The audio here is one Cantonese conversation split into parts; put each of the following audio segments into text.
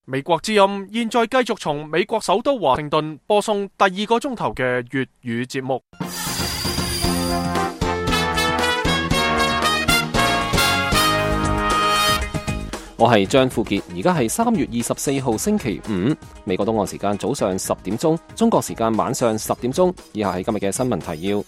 美國之音現在繼續從美國首都華盛頓播送第2個鐘頭嘅粵語節目。 我係張富傑，而家係3月24號星期五，美國東岸時間早上10點鐘，中國時間晚上10點鐘。以下係今日嘅新聞提要。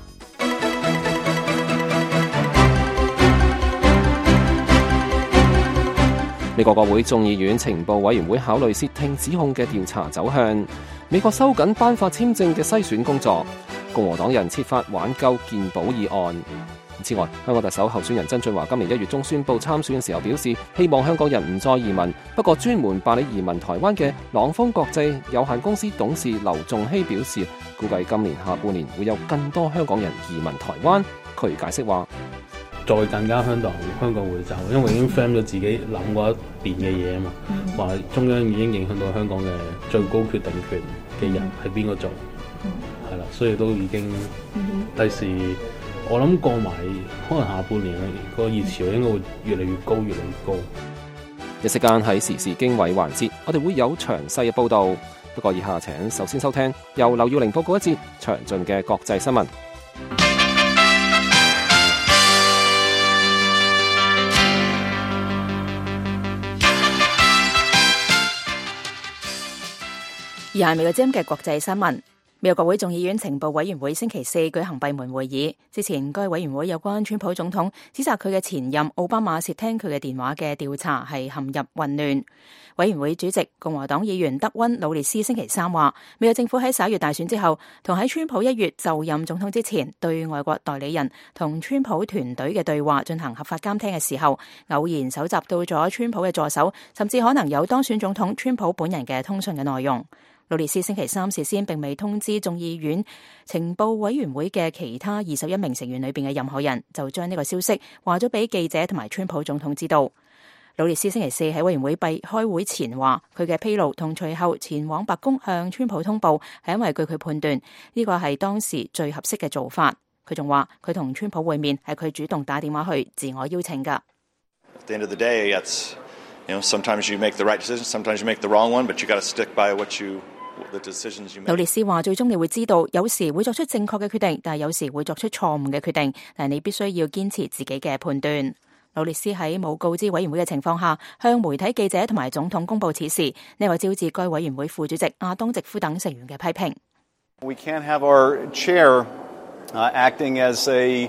美國國會眾議院情報委員會考慮竊聽指控嘅調查走向。美國收緊頒發簽證嘅篩選工作。共和黨人設法挽救健保議案。此外，香港特首候選人曾俊華今年1月中宣布參選嘅時候表示，希望香港人唔再移民。不過，專門辦理移民台灣嘅朗豐國際有限公司董事劉仲希表示，估計今年下半年會有更多香港人移民台灣。佢解釋話， 再更加香港會走，因為已經 frame 咗自己諗過一邊嘅嘢啊嘛，話中央已經影響到香港嘅最高決定權嘅人係邊個做，係啦，所以都已經第時我諗過埋可能下半年個熱潮應該會越嚟越高，越嚟越高。 一時間喺時事經緯環節，我哋會有詳細嘅報導。不過以下請首先收聽由劉耀玲報告一節詳盡嘅國際新聞。 而係美國之音嘅國際新聞。美國國會眾議院情報委員會星期4舉行閉門會議，之前該委員會有關川普總統指責佢嘅前任奧巴馬竊聽佢嘅電話嘅調查係陷入混亂。委員會主席共和黨議員德溫努列斯星期3話，美國政府喺11月大選之後，同喺川普1月就任總統之前對外國代理人同川普團隊嘅對話進行合法監聽嘅時候，偶然搜集到咗川普嘅助手，甚至可能有當選總統川普本人嘅通訊嘅內容。努列斯星期3事先並未通知眾議院情報委員會嘅其他21名成員裏邊嘅任何人，就將呢個消息話咗俾記者同埋川普總統知道。努列斯星期4喺委員會開會前話，佢嘅披露同隨後前往白宮向川普通報，係因為據佢判斷呢個係當時最合適嘅做法。佢仲話佢同川普會面係佢主動打電話去自我邀請㗎。 At the end of the day, it's, sometimes you make the right decision, sometimes you make the wrong one, but you got to stick by what you努列斯話：最終你會知道，有時會作出正確嘅決定，但係有時會作出錯誤嘅決定。但係你必須要堅持自己嘅判斷。努列斯喺冇告知委員會嘅情況下，向媒體記者同埋總統公佈此事，呢個招致該委員會副主席亞當直夫等成員嘅批評。 We can't have our chair acting as a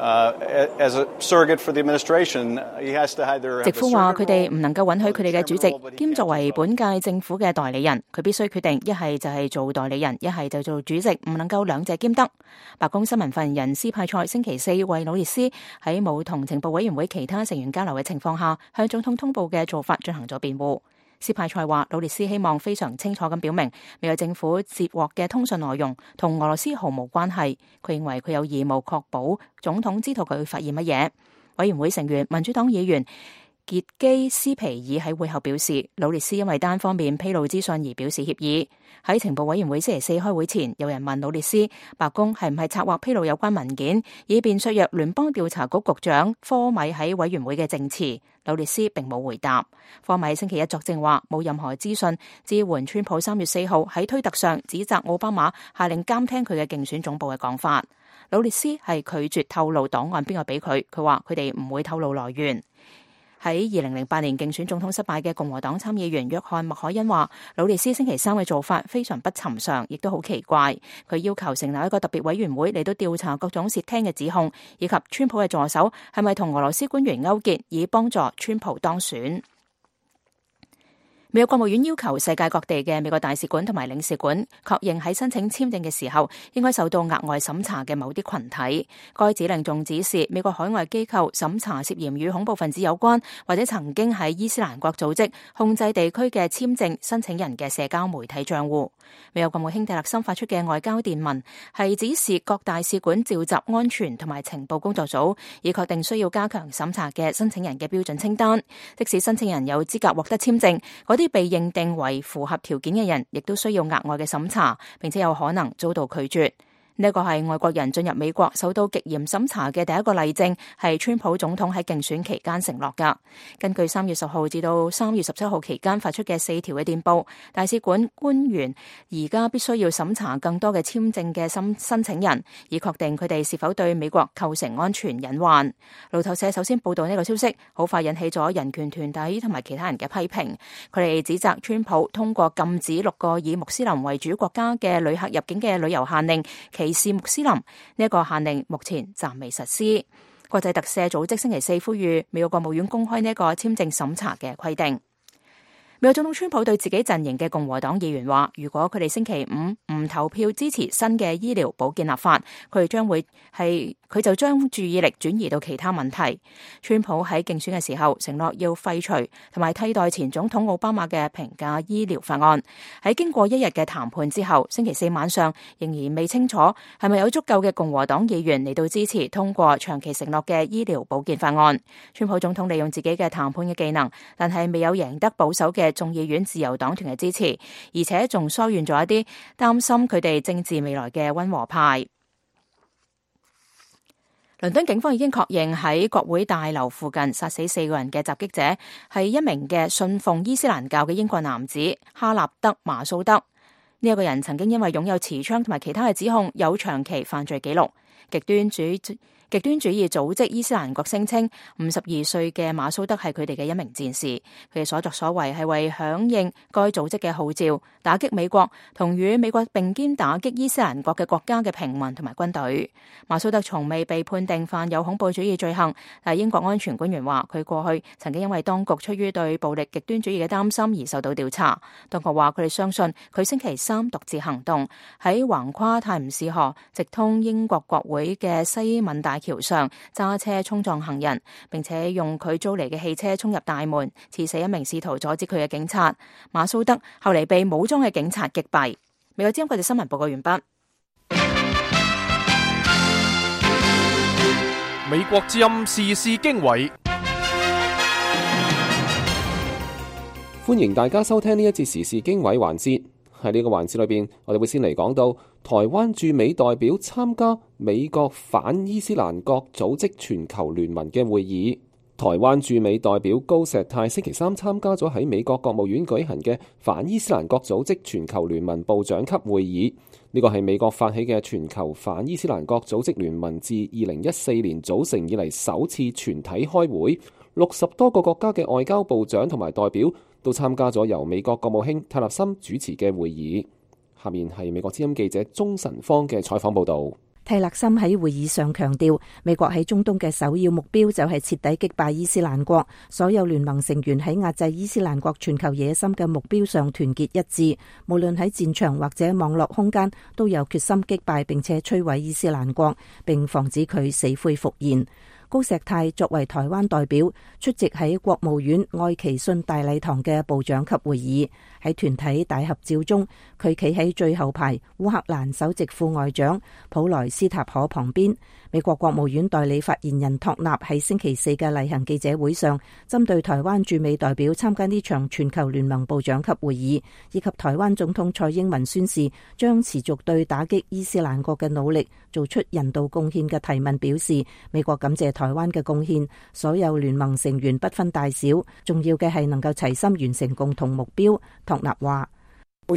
surrogate for the administration. He has to either. 直夫話：佢哋唔能夠允許佢哋嘅主席兼作為本屆政府嘅代理人，佢必須決定一係就係做代理人，一係就做主席，唔能夠兩者兼得。白宮新聞發言人斯派塞星期4為努列斯喺冇同情報委員會其他成員交流嘅情況下向總統通報嘅做法進行咗辯護。斯派塞話：努列斯希望非常清楚咁表明，美國政府接獲嘅通訊內容同俄羅斯毫無關係。佢認為佢有義務確保總統知道佢發現乜嘢。委員會成員民主黨議員傑基斯皮爾喺會後表示，努列斯因為單方面披露資訊而表示歉意。喺情報委員會星期4開會前，有人問努列斯，白宮係唔係策劃披露有關文件，以便削弱聯邦調查局局長科米喺委員會嘅證詞。努列斯並冇回答。科米星期1作證話，冇任何資訊支援川普3月4號喺推特上指責奧巴馬下令監聽佢嘅競選總部嘅講法。努列斯係拒絕透露檔案邊個俾佢，佢話佢哋唔會透露來源。喺2008年競選總統失敗嘅共和黨參議員約翰麥凱恩話，努列斯星期3嘅做法非常不尋常，亦都好奇怪。佢要求成立一個特別委員會嚟到調查各種竊聽嘅指控，以及川普嘅助手係咪同俄羅斯官員勾結，以幫助川普當選。美國國務院要求世界各地嘅美國大使館同埋領事館確認喺申請簽證嘅時候應該受到額外審查嘅某啲群體。該指令仲指示美國海外機構審查涉嫌與恐怖分子有關或者曾經喺伊斯蘭國組織控制地區嘅簽證申請人嘅社交媒體賬戶。美國國務卿蒂勒森發出嘅外交電文係指示各大使館召集安全同埋情報工作組，以確定需要加強審查嘅申請人嘅標準清單。即使申請人有資格獲得簽證，啲被認定為符合條件嘅人，亦都需要額外嘅審查，並且有可能遭到拒絕。 呢一個係外國人進入美國受到極嚴審查嘅第一個例證，係川普總統喺競選期間承諾㗎。根據3月10號至到3月17號期間發出嘅4條嘅電報，大使館官員而家必須要審查更多嘅簽證嘅申請人，以確定佢哋是否對美國構成安全隱患。路透社首先報道呢個消息，好快引起咗人權團體同埋其他人嘅批評。佢哋指責川普通過禁止6個以穆斯林為主國家嘅旅客入境嘅旅遊限令，歧視穆斯林。呢一個限令目前暫未實施。國際特赦組織星期4呼籲美國國務院公開呢一個簽證審查嘅規定。美國總統川普對自己陣營嘅共和黨議員話，如果佢哋星期5唔投票支持新嘅醫療保健立法，佢就將注意力轉移到其他問題。川普喺競選嘅時候承諾要廢除同埋替代前總統奧巴馬嘅平價醫療法案。喺經過一日嘅談判之後，星期4晚上仍然未清楚係咪有足夠嘅共和黨議員嚟到支持通過長期承諾嘅醫療保健法案。川普總統利用自己嘅談判嘅技能，但係未有贏得保守嘅眾議院自由黨團嘅支持，而且仲疏遠咗一啲擔心佢哋政治未來嘅溫和派。倫敦警方已經確認喺國會大樓附近殺死4個人嘅襲擊者係一名嘅信奉伊斯蘭教嘅英國男子哈納德馬蘇德。呢一個人曾經因為擁有持槍同埋其他嘅指控，有長期犯罪記錄。極端主義組織伊斯蘭國聲稱52歲嘅馬蘇德係佢哋嘅一名戰士，佢哋所作所為係為響應該組織嘅號召，打擊美國同與美國並肩打擊伊斯蘭國嘅國家嘅平民同埋軍隊。馬蘇德從未被判定犯有恐怖主義罪行，但英國安全官員話佢過去曾經因為當局出於對暴力極端主義嘅擔心而受到調查。當局話佢哋相信佢星期3獨自行動，喺橫跨泰晤士河直通英國國會嘅西敏大橋上揸車衝撞行人，並且用佢租嚟嘅汽車衝入大門，刺死一名試圖阻止佢嘅警察。馬蘇德後嚟被武裝嘅警察擊斃。美國之音國際新聞報告完畢。 美國之音時事經緯， 歡迎大家收聽呢一節時事經緯環節。喺呢個環節裏邊，我哋會先嚟講到台灣駐美代表參加美國反伊斯蘭國組織全球聯盟嘅會議。台灣駐美代表高石泰星期3參加咗喺美國國務院舉行嘅反伊斯蘭國組織全球聯盟部長級會議。呢個係美國發起嘅全球反伊斯蘭國組織聯盟自2014年組成以嚟首次全體開會，60多個國家嘅外交部長同埋代表都參加咗由美國國務卿泰勒森主持嘅會議。下面係美國之音記者鍾晨芳嘅採訪報導。 泰勒森喺會議上強調，美國喺中東嘅首要目標就係徹底擊敗伊斯蘭國，所有聯盟成員喺壓制伊斯蘭國全球野心嘅目標上團結一致，無論喺戰場或者網絡空間，都有決心擊敗並且摧毀伊斯蘭國，並防止佢死灰復燃。高石泰作為台灣代表出席喺國務院愛奇遜大禮堂嘅部長級會議，喺團體大合照中，佢企喺最後排烏克蘭首席副外長普萊斯塔可旁邊。美國國務院代理發言人托納喺星期4嘅例行記者會上，針對台灣駐美代表參加呢場全球聯盟部長級會議，以及台灣總統蔡英文宣示將持續對打擊伊斯蘭國嘅努力做出人道貢獻嘅提問表示，美國感謝台灣嘅貢獻，所有聯盟成員不分大小，重要嘅係能夠齊心完成共同目標。托納話。托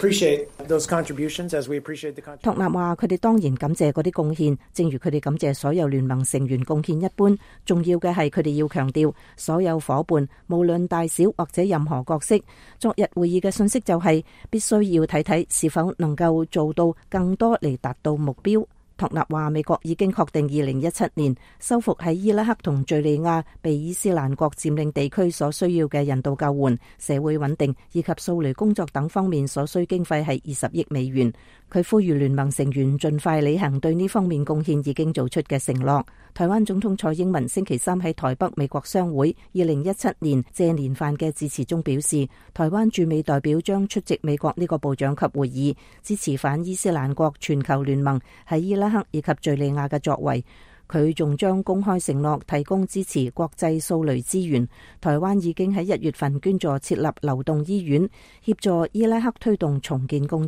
納話：佢哋當然感謝嗰啲貢獻，正如佢哋感謝所有聯盟成員貢獻一般。重要嘅係佢哋要強調，所有夥伴無論大小或者任何角色，昨日會議嘅信息就係必須要睇睇是否能夠做到更多嚟達到目標。托納話：美國已經確定2017年收復喺伊拉克同敘利亞被伊斯蘭國佔領地區所需要嘅人道救援、社會穩定以及掃雷工作等方面所需經費係20億美元。佢呼籲聯盟成員盡快履行對呢方面貢獻已經做出嘅承諾。台灣總統蔡英文星期3喺台北美國商會2017年謝年飯嘅致辭中表示，台灣駐美代表將出席美國呢個部長級會議，支持反伊斯蘭國全球聯盟喺伊拉克以及敘利亞嘅作為。佢仲將公開承諾提供支持國際掃雷資源。台灣已經喺1月份捐助設立流動醫院，協助伊拉克推動重建工作。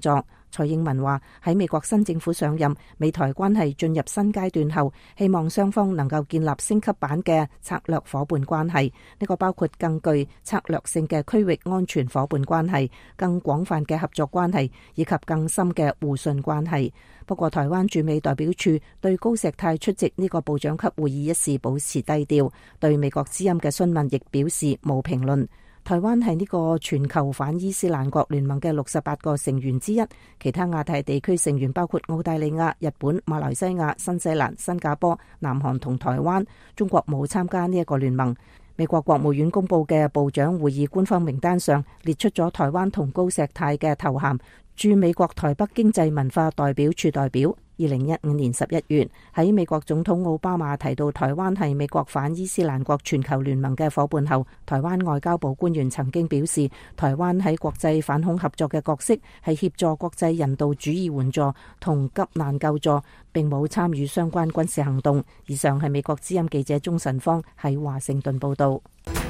蔡英文話喺美國新政府上任，美台關係進入新階段後，希望雙方能夠建立升級版嘅策略夥伴關係，呢個包括更具策略性嘅區域安全夥伴關係、更廣泛嘅合作關係以及更深嘅互信關係。不過台灣駐美代表處對高石泰出席呢個部長級會議一事保持低調，對美國之音嘅詢問亦表示冇評論。台灣係呢個全球反伊斯蘭國聯盟嘅68個成員之一，其他亞太地區成員包括澳大利亞、日本、馬來西亞、新西蘭、新加坡、南韓同台灣。中國冇參加呢一個聯盟。美國國務院公布嘅部長會議官方名單上列出咗台灣同高石泰嘅頭銜，駐美國台北經濟文化代表處代表。2015年11月，喺美國總統奧巴馬提到台灣係美國反伊斯蘭國全球聯盟嘅夥伴後，台灣外交部官員曾經表示，台灣喺國際反恐合作嘅角色係協助國際人道主義援助同急難救助，並冇參與相關軍事行動。以上係美國之音記者鍾晨芳喺華盛頓報道。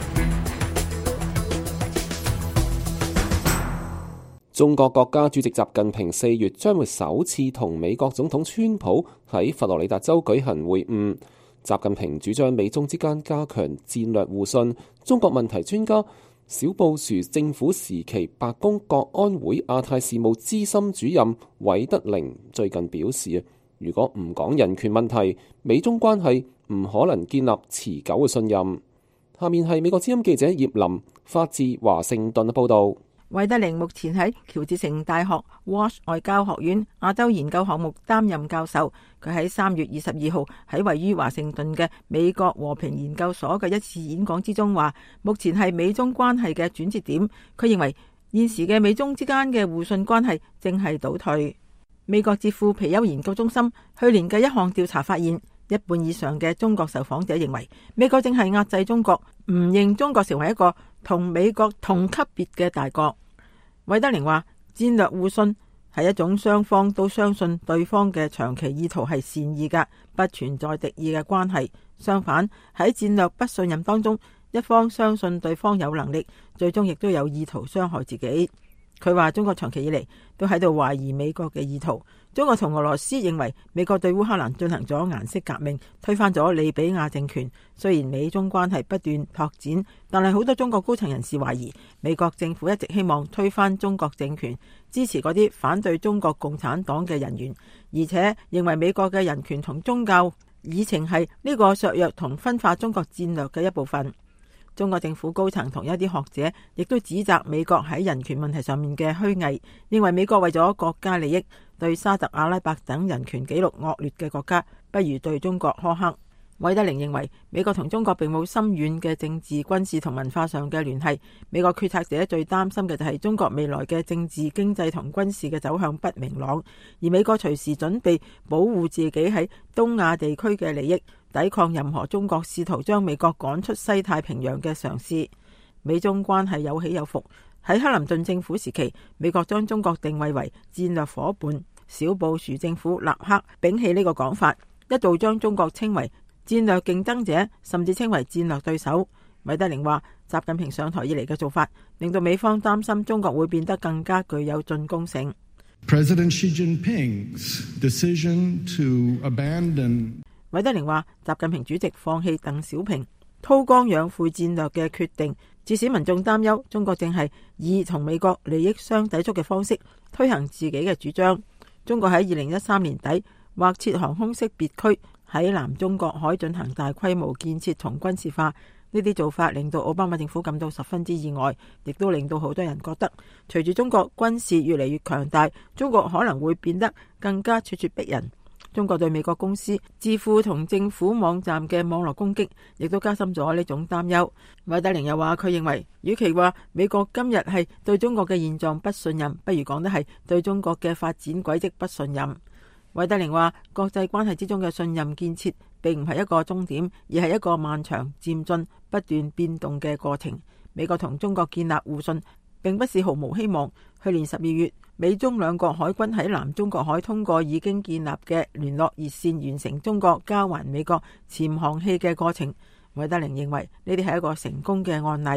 中國國家主席習近平4月將會首次同美國總統川普喺佛羅里達州舉行會晤。習近平主張美中之間加強戰略互信。中國問題專家、小布殊政府時期白宮國安會亞太事務資深主任韋德寧最近表示，如果唔講人權問題，美中關係唔可能建立持久嘅信任。下面係美國之音記者葉林發自華盛頓嘅報道。 韋德寧目前喺喬治城大學 Walsh 外交學院亞洲研究項目擔任教授。佢喺3月22號喺位於華盛頓嘅美國和平研究所嘅一次演講之中話，目前係美中關係嘅轉折點。佢認為現時嘅美中之間嘅互信關係正係倒退。美國智庫皮尤研究中心去年嘅一項調查發現，一半以上嘅中國受訪者認為美國正係壓制中國，唔認中國成為一個同美國同級別嘅大國。韋德寧話，戰略互信係一種雙方都相信對方嘅長期意圖係善意嘅，不存在敵意嘅關係。相反，喺戰略不信任當中，一方相信對方有能力，最終亦都有意圖傷害自己。佢話中國長期以嚟都喺度懷疑美國嘅意圖。中國同俄羅斯認為美國對烏克蘭進行咗顏色革命，推翻咗利比亞政權。雖然美中關係不斷拓展，但係好多中國高層人士懷疑美國政府一直希望推翻中國政權，支持嗰啲反對中國共產黨嘅人員，而且認為美國嘅人權同宗教議程係呢個削弱同分化中國戰略嘅一部分。中國政府高層同一啲學者亦都指責美國喺人權問題上面嘅虛偽，認為美國為咗國家利益，對沙特阿拉伯等人權紀錄惡劣嘅國家，不如對中國苛刻。韋德寧認為美國同中國並冇深遠嘅政治、軍事同文化上嘅聯繫。美國決策者最擔心嘅就係中國未來嘅政治、經濟同軍事嘅走向不明朗，而美國隨時準備保護自己喺東亞地區嘅利益，抵抗任何中國試圖將美國趕出西太平洋嘅嘗試。美中關係有起有伏。喺克林頓政府時期，美國將中國定位為戰略夥伴，小布殊政府立刻摒棄呢個講法，一度將中國稱為戰略競爭者，甚至稱為戰略對手。韋德寧話，習近平上台以嚟嘅做法，令到美方擔心中國會變得更加具有進攻性。 President Xi Jinping's decision to abandon 韋德寧話，習近平主席放棄鄧小平韜光養晦戰略嘅決定，致使民眾擔憂中國正係以同美國利益相抵觸嘅方式推行自己嘅主張。中國喺2013年底劃設航空識別區，喺南中國海進行大規模建設同軍事化，呢啲做法令到奧巴馬政府感到十分之意外，亦都令到好多人覺得，隨住中國軍事越嚟越強大，中國可能會變得更加咄咄逼人。中國對美國公司、智庫同政府網站嘅網絡攻擊，亦都加深咗呢種擔憂。韋德寧又話，佢認為，與其話美國今日係對中國嘅現狀不信任，不如講得係對中國嘅發展軌跡不信任。韋德寧話，國際關係之中嘅信任建設並唔係一個終點，而係一個漫長、漸進、不斷變動嘅過程。美國同中國建立互信並不是毫無希望。去年12月，美中兩國海軍喺南中國海通過已經建立嘅聯絡熱線，完成中國交還美國潛航器嘅過程。韋德寧認為呢啲係一個成功嘅案例。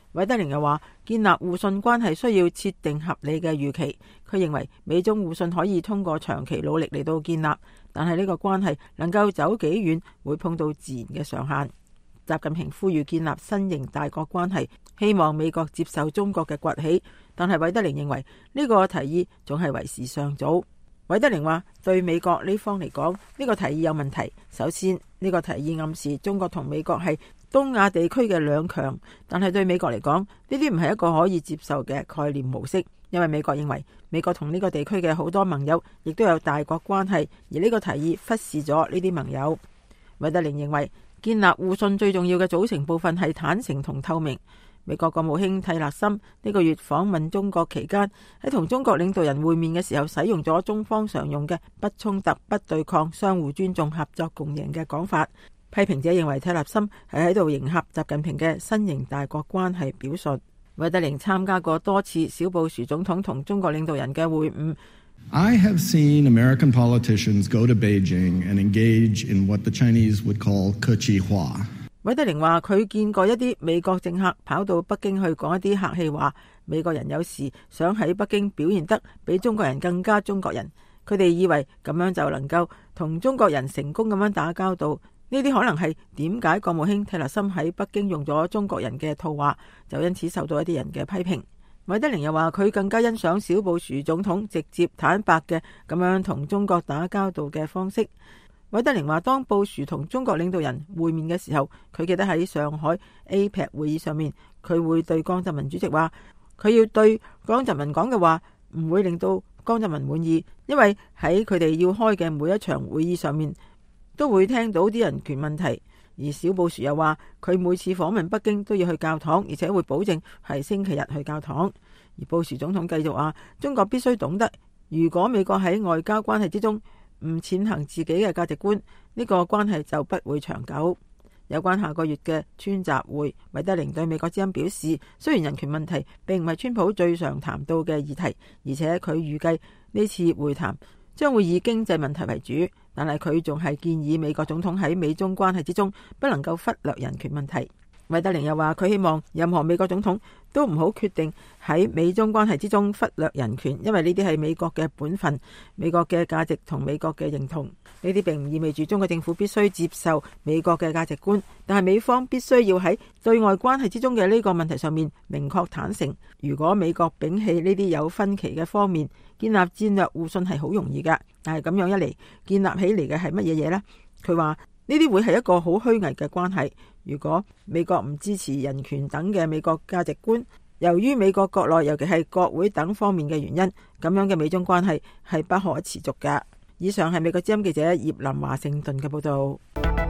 韋德寧又話，建立互信關係需要設定合理嘅預期。佢認為美中互信可以通過長期努力嚟到建立，但係呢個關係能夠走幾遠，會碰到自然嘅上限。習近平呼籲建立新型大國關係，希望美國接受中國嘅崛起，但係韋德寧認為呢個提議仲係為時尚早。韋德寧話，對美國呢方嚟講，呢個提議有問題。首先，呢個提議暗示中國同美國係東亞地區嘅兩強，但係對美國嚟講，呢啲唔係一個可以接受嘅概念模式，因為美國認為美國同呢個地區嘅好多盟友亦都有大國關係，而呢個提議忽視咗呢啲盟友。韋德寧認為建立互信最重要嘅組成部分係坦誠同透明。美國國務卿蒂勒森呢個月訪問中國期間，喺同中國領導人會面嘅時候，使用咗中方常用嘅不衝突、不對抗、相互尊重、合作共贏嘅講法。批評者認為蒂勒森係喺度迎合習近平嘅新型大國關係表述。韋德寧參加過多次小布殊總統同中國領導人嘅會晤。 I have seen American politicians go to Beijing and engage in what the Chinese would call 客氣話。 韋德寧話佢見過一啲美國政客跑到北京去講一啲客氣話。美國人有時想喺北京表現得比中國人更加中國人，佢哋以為咁樣就能夠同中國人成功咁樣打交道。呢啲可能係點解國務卿蒂勒森喺北京用咗中國人嘅套話，就因此受到一啲人嘅批評。韋德寧又話佢更加欣賞小布殊總統直接坦白嘅咁樣同中國打交道嘅方式。韋德寧話，當布殊同中國領導人會面嘅時候，佢記得喺上海 APEC 會議上面，佢會對江澤民主席話，佢要對江澤民講嘅話唔會令到江澤民滿意，因為喺佢哋要開嘅每一場會議上面都會聽到啲人權問題。而小布殊又話，佢每次訪問北京都要去教堂，而且會保證係星期日去教堂。而布殊總統繼續話，中國必須懂得，如果美國喺外交關係之中唔踐行自己嘅價值觀，呢個關係就不會長久。有關下個月嘅川習會，韋德寧對美國之音表示，雖然人權問題並唔係川普最常談到嘅議題，而且佢預計呢次會談將會以經濟問題為主，但係佢仲係建議美國總統喺美中關係之中不能夠忽略人權問題。韋德寧又話，佢希望任何美國總統都唔好決定喺美中關係之中忽略人權，因為呢啲係美國嘅本分、美國嘅價值同美國嘅認同。呢啲並唔意味住中國政府必須接受美國嘅價值觀，但係美方必須要喺對外關係之中嘅呢個問題上面明確坦誠。如果美國摒棄呢啲有分歧嘅方面，建立戰略互信係好容易㗎，但係咁樣一嚟，建立起嚟嘅係乜嘢嘢呢？佢話呢啲會係一個好虛偽嘅關係。如果美國唔支持人權等嘅美國價值觀，由於美國國內尤其係國會等方面嘅原因，咁樣嘅美中關係係不可持續㗎。以上係美國之音記者葉林華盛頓嘅報道。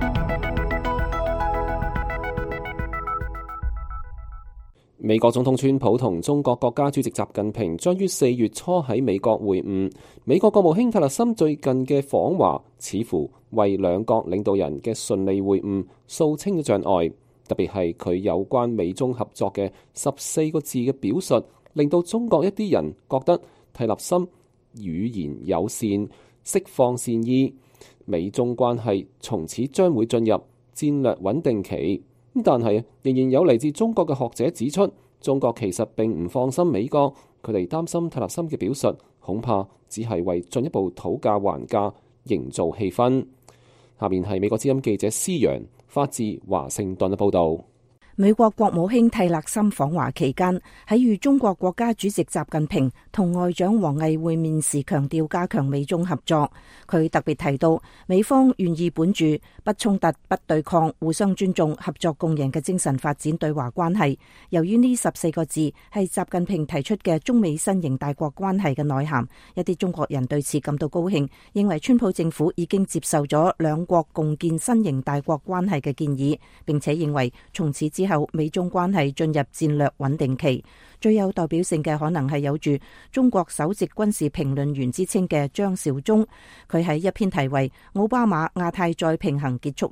美國總統川普同中國國家主席習近平將於4月初喺美國會晤。美國國務卿蒂勒森最近嘅訪華，似乎為兩國領導人嘅順利會晤掃清咗障礙。特別係佢有關美中合作嘅14個字嘅表述，令到中國一啲人覺得蒂勒森語言友善，釋放善意，美中關係從此將會進入戰略穩定期。但係仍然有嚟自中國嘅學者指出，中國其實並唔放心美國，佢哋擔心蒂勒森嘅表述恐怕只係為進一步討價還價營造氣氛。下面係美國之音記者施陽發自華盛頓嘅報導。 美國國務卿蒂勒森訪華期間，喺與中國國家主席習近平同外長王毅會面時，強調加強美中合作。佢特別提到，美方願意本住不衝突、不對抗、互相尊重、合作共贏嘅精神發展對華關係。由於呢14個字係習近平提出嘅中美新型大國關係嘅內涵，一啲中國人對此感到高興，認為川普政府已經接受咗兩國共建新型大國關係嘅建議，並且認為從此之後美中關係進入戰略穩定期。最有代表性嘅可能係有住中國首席軍事評論員之稱嘅張紹忠，佢喺一篇題為《奧巴馬亞太再平衡結束啦，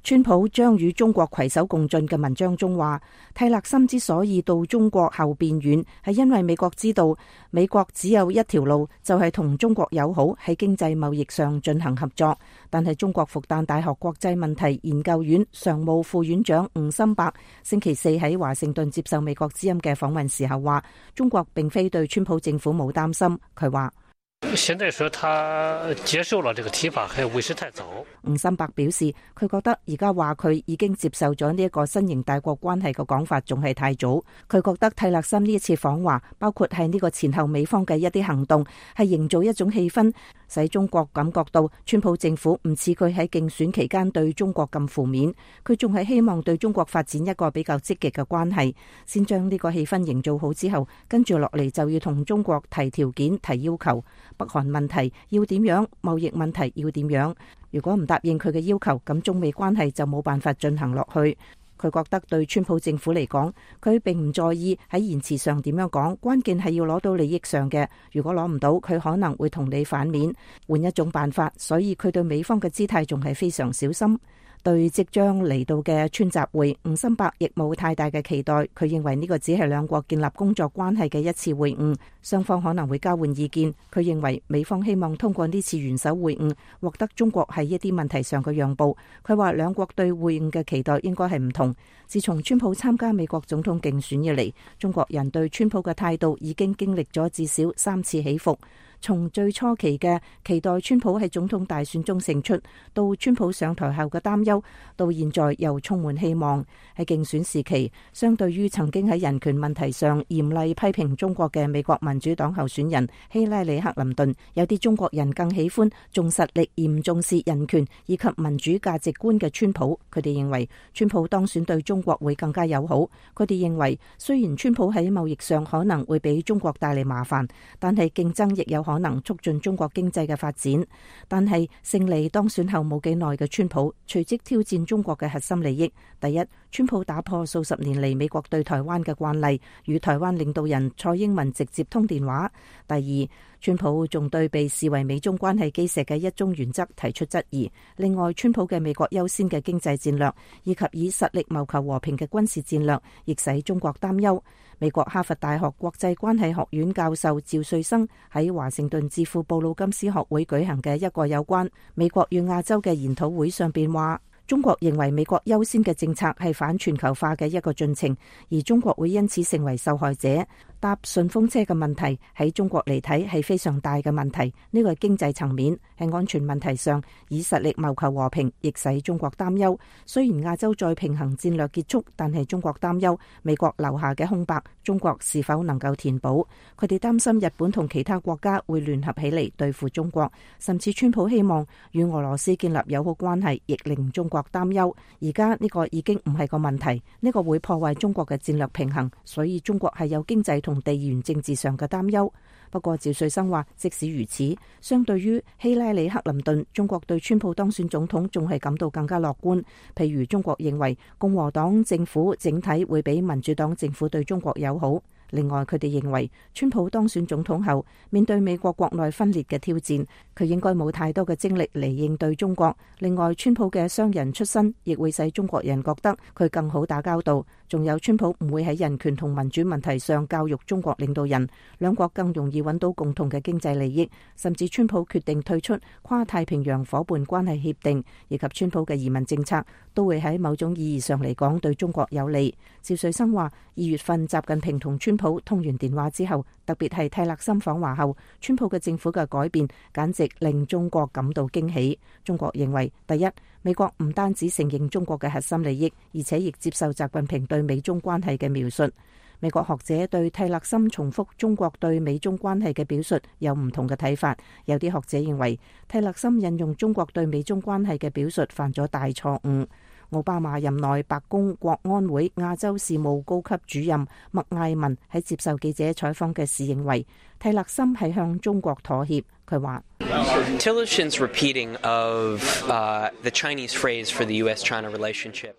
川普將與中國攜手共進嘅文章中話，蒂勒森之所以到中國後變軟，係因為美國知道美國只有一條路，就係同中國友好，喺經濟貿易上進行合作。但係中國復旦大學國際問題研究院常務副院長吳心伯星期四喺華盛頓接受美國之音嘅訪問時候話，中國並非對川普政府冇擔心。佢話現在說他接受了這個提法還為時太早。 吳心伯表示，佢覺得而家話佢已經接受咗呢一個新型大國關係嘅講法仲係太早。佢覺得蒂勒森呢一次訪華，包括係呢個前後美方嘅一啲行動，係營造一種氣氛，使中國感覺到川普政府唔似佢喺競選期間對中國咁負面，佢仲係希望對中國發展一個比較積極嘅關係。先將呢個氣氛營造好之後，跟住落嚟就要同中國提條件、提要求。北韓問題要點樣？貿易問題要點樣？如果唔答應佢嘅要求，咁中美關係就冇辦法進行落去。佢覺得對川普政府嚟講，佢並唔在意喺言辭上點樣講，關鍵係要攞到利益上嘅。如果攞唔到，佢可能會同你反面，換一種辦法。所以佢對美方嘅姿態仲係非常小心。對即將嚟到嘅川習會，吳心伯亦冇太大嘅期待。佢認為呢個只係兩國建立工作關係嘅一次會晤，雙方可能會交換意見。佢認為美方希望通過呢次元首會晤獲得中國喺一啲問題上嘅讓步。佢話兩國對會晤嘅期待應該係唔同。自從川普參加美國總統競選以嚟，中國人對川普嘅態度已經經歷咗至少3次起伏。從最初期嘅期待川普喺總統大選中勝出，到川普上台後嘅擔憂，到現在又充滿希望。喺競選時期，相對於曾經喺人權問題上嚴厲批評中國嘅美國民主黨候選人希拉里·克林頓，有啲中國人更喜歡重實力而唔重視人權以及民主價值觀嘅川普。佢哋認為川普當選對中國會更加友好。佢哋認為雖然川普喺貿易上可能會俾中國帶嚟麻煩，但係競爭亦有可能促進中國經濟嘅發展。但係勝利當選後冇幾耐嘅川普隨即挑戰中國嘅核心利益。第一，川普打破數十年嚟美國對台灣嘅慣例，與台灣領導人蔡英文直接通電話。第二，川普仲對被視為美中關係基石嘅一中原則提出質疑。另外，川普嘅美國優先嘅經濟戰略以及以實力謀求和平嘅軍事戰略，亦使中國擔憂。美國哈佛大學國際關係學院教授趙瑞生喺華盛頓智庫布魯金斯學會舉行嘅一個有關美國與亞洲嘅研討會上邊話，中國認為美國優先嘅政策係反全球化嘅一個進程，而中國會因此成為受害者。搭順風車嘅問題喺中國嚟睇係非常大嘅問題，呢個係經濟層面。喺安全問題上，以實力謀求和平，亦使中國擔憂。雖然亞洲再平衡戰略結束，但係中國擔憂美國留下嘅空白，中國是否能夠填補？佢哋擔心日本同其他國家會聯合起嚟對付中國，甚至川普希望與俄羅斯建立友好關係，亦令中國擔憂。而家呢個已經唔係個問題，呢個會破壞中國嘅戰略平衡，所以中國係有經濟同地緣政治上嘅擔憂。不過趙瑞生話，即使如此，相對於希拉里·克林頓，中國對川普當選總統仲係感到更加樂觀。譬如中國認為共和黨政府整體會比民主黨政府對中國友好。另外，佢哋認為川普當選總統後，面對美國國內分裂嘅挑戰，佢應該冇太多嘅精力嚟應對中國。另外，川普嘅商人出身亦會使中國人覺得佢更好打交道。仲有，川普唔會喺人權同民主問題上教育中國領導人，兩國更容易揾到共同嘅經濟利益。甚至川普決定退出跨太平洋夥伴關係協定，以及川普嘅移民政策，都會喺某種意義上嚟講對中國有利。趙瑞生話，2月份習近平同川普通完電話之後，特別係蒂勒森訪華後，川普嘅政府嘅改變簡直令中國感到驚喜。中國認為，第一，美國唔單止承認中國嘅核心利益，而且亦接受習近平對美中關係嘅描述。美國學者對蒂勒森重複中國對美中關係嘅表述有唔同嘅睇法。有啲學者認為，蒂勒森引用中國對美中關係嘅表述犯咗大錯誤。奧巴馬任內白宮國安會亞洲事務高級主任麥艾文喺接受記者採訪嘅時認為，蒂勒森係向中國妥協。佢話 Tillerson's repeating of the Chinese phrase for the U.S.-China relationship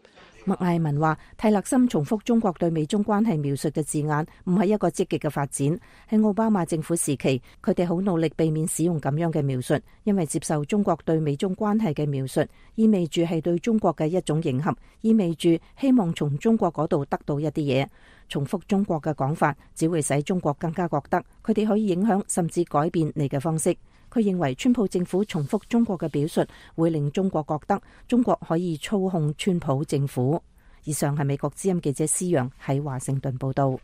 麥艾文話，蒂勒森重複中國對美中關係描述嘅字眼，唔係一個積極嘅發展。喺奧巴馬政府時期，佢哋好努力避免使用咁樣嘅描述，因為接受中國對美中關係嘅描述，意味住係對中國嘅一種迎合，意味住希望從中國嗰度得到一啲嘢。重複中國嘅講法，只會使中國更加覺得佢哋可以影響甚至改變你嘅方式。佢認為川普政府重複中國嘅表述，會令中國覺得中國可以操控川普政府。以上係美國之音記者施陽喺華盛頓報道。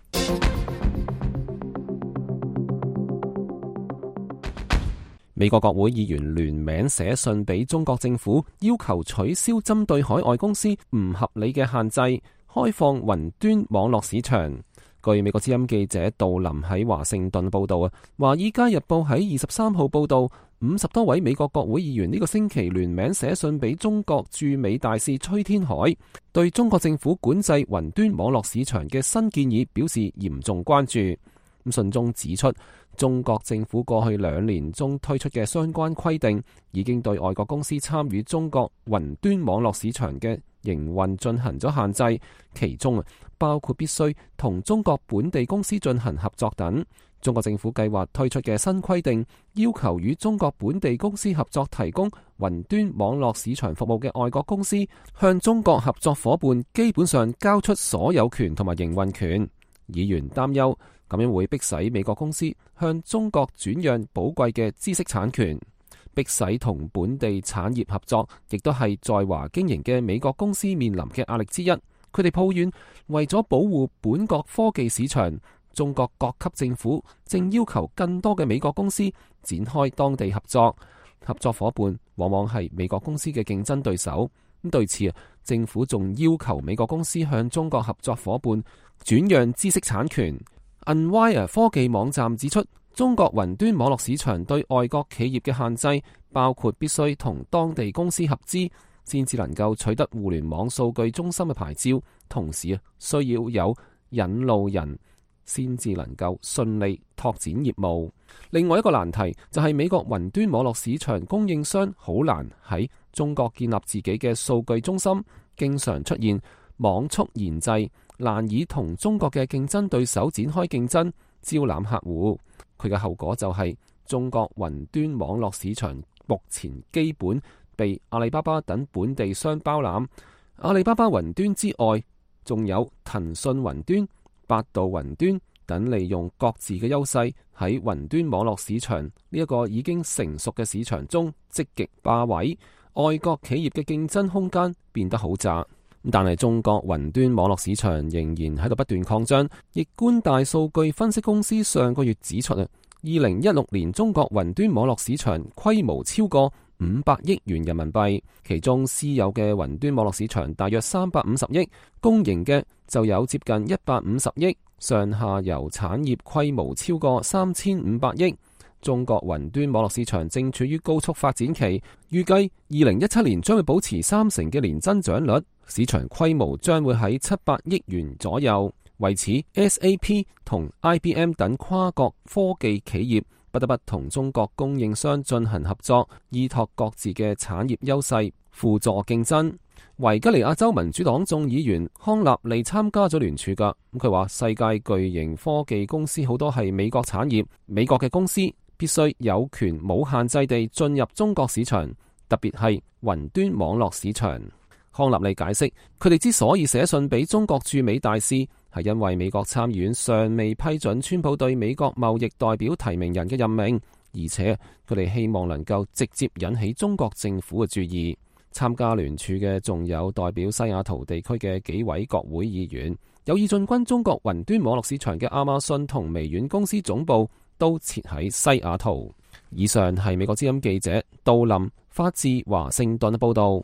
美國國會議員聯名寫信俾中國政府，要求取消針對海外公司唔合理嘅限制，開放雲端網絡市場。據美國之音記者杜林喺華盛頓報道啊，《華爾街日報》喺23號報道，50多位美國國會議員呢個星期聯名寫信俾中國駐美大使崔天凱，對中國政府管制雲端網絡市場嘅新建議表示嚴重關注。信中指出，中國政府過去2年中推出嘅相關規定，已經對外國公司參與中國雲端網絡市場嘅營運進行咗限制，其中包括必須同中國本地公司進行合作等。中國政府計劃推出嘅新規定，要求與中國本地公司合作提供雲端網絡市場服務嘅外國公司，向中國合作夥伴基本上交出所有權同埋營運權。議員擔憂咁樣會迫使美國公司向中國轉讓寶貴嘅知識產權，迫使同本地產業合作，亦都係在華經營嘅美國公司面臨嘅壓力之一。佢哋抱怨，為咗保護本國科技市場，中國各級政府正要求更多嘅美國公司展開當地合作。合作夥伴往往係美國公司嘅競爭對手。咁對此，政府仲要求美國公司向中國合作夥伴轉讓知識產權。Unwire 科技網站指出，中國雲端網絡市場對外國企業嘅限制，包括必須同當地公司合資，先至能夠取得互聯網數據中心嘅牌照，同時需要有引路人，先至能夠順利拓展業務。另外一個難題就係美國雲端網絡市場供應商好難喺中國建立自己嘅數據中心，經常出現網速延滯，難以同中國嘅競爭對手展開競爭，招攬客戶。佢嘅後果就係中國雲端網絡市場目前基本被阿里巴巴等本地商包攬。阿里巴巴雲端之外，仲有騰訊雲端、百度雲端等，利用各自嘅優勢喺雲端網絡市場呢一個已經成熟嘅市場中積極霸位。外國企業嘅競爭空間變得好窄。但係中國雲端網絡市場仍然喺度不斷擴張。易觀大數據分析公司上個月指出，2016年中國雲端網絡市場規模超過500億元人民幣，其中私有嘅雲端網絡市場大約350億，公營嘅就有接近150億，上下游產業規模超過3500億。中國雲端網絡市場正處於高速發展期，預計2017年將會保持3成嘅年增長率，市場規模將會喺700億元左右。為此 ，SAP 同 IBM 等跨國科技企業不得不同中國供應商進行合作，依託各自嘅產業優勢，輔助競爭。維吉尼亞州民主黨眾議員康納利參加咗聯署噶，佢話世界巨型科技公司好多係美國產業，美國嘅公司必須有權冇限制地進入中國市場，特別係雲端網絡市場。康納利解釋，佢哋之所以寫信俾中國駐美大使，係因為美國參議院尚未批准川普對美國貿易代表提名人嘅任命，而且佢哋希望能夠直接引起中國政府嘅注意。參加聯署嘅仲有代表西雅圖地區嘅幾位國會議員，有意進軍中國雲端網絡市場嘅亞馬遜同微軟公司總部都設喺西雅圖。以上係美國之音記者杜林發自華盛頓嘅報道。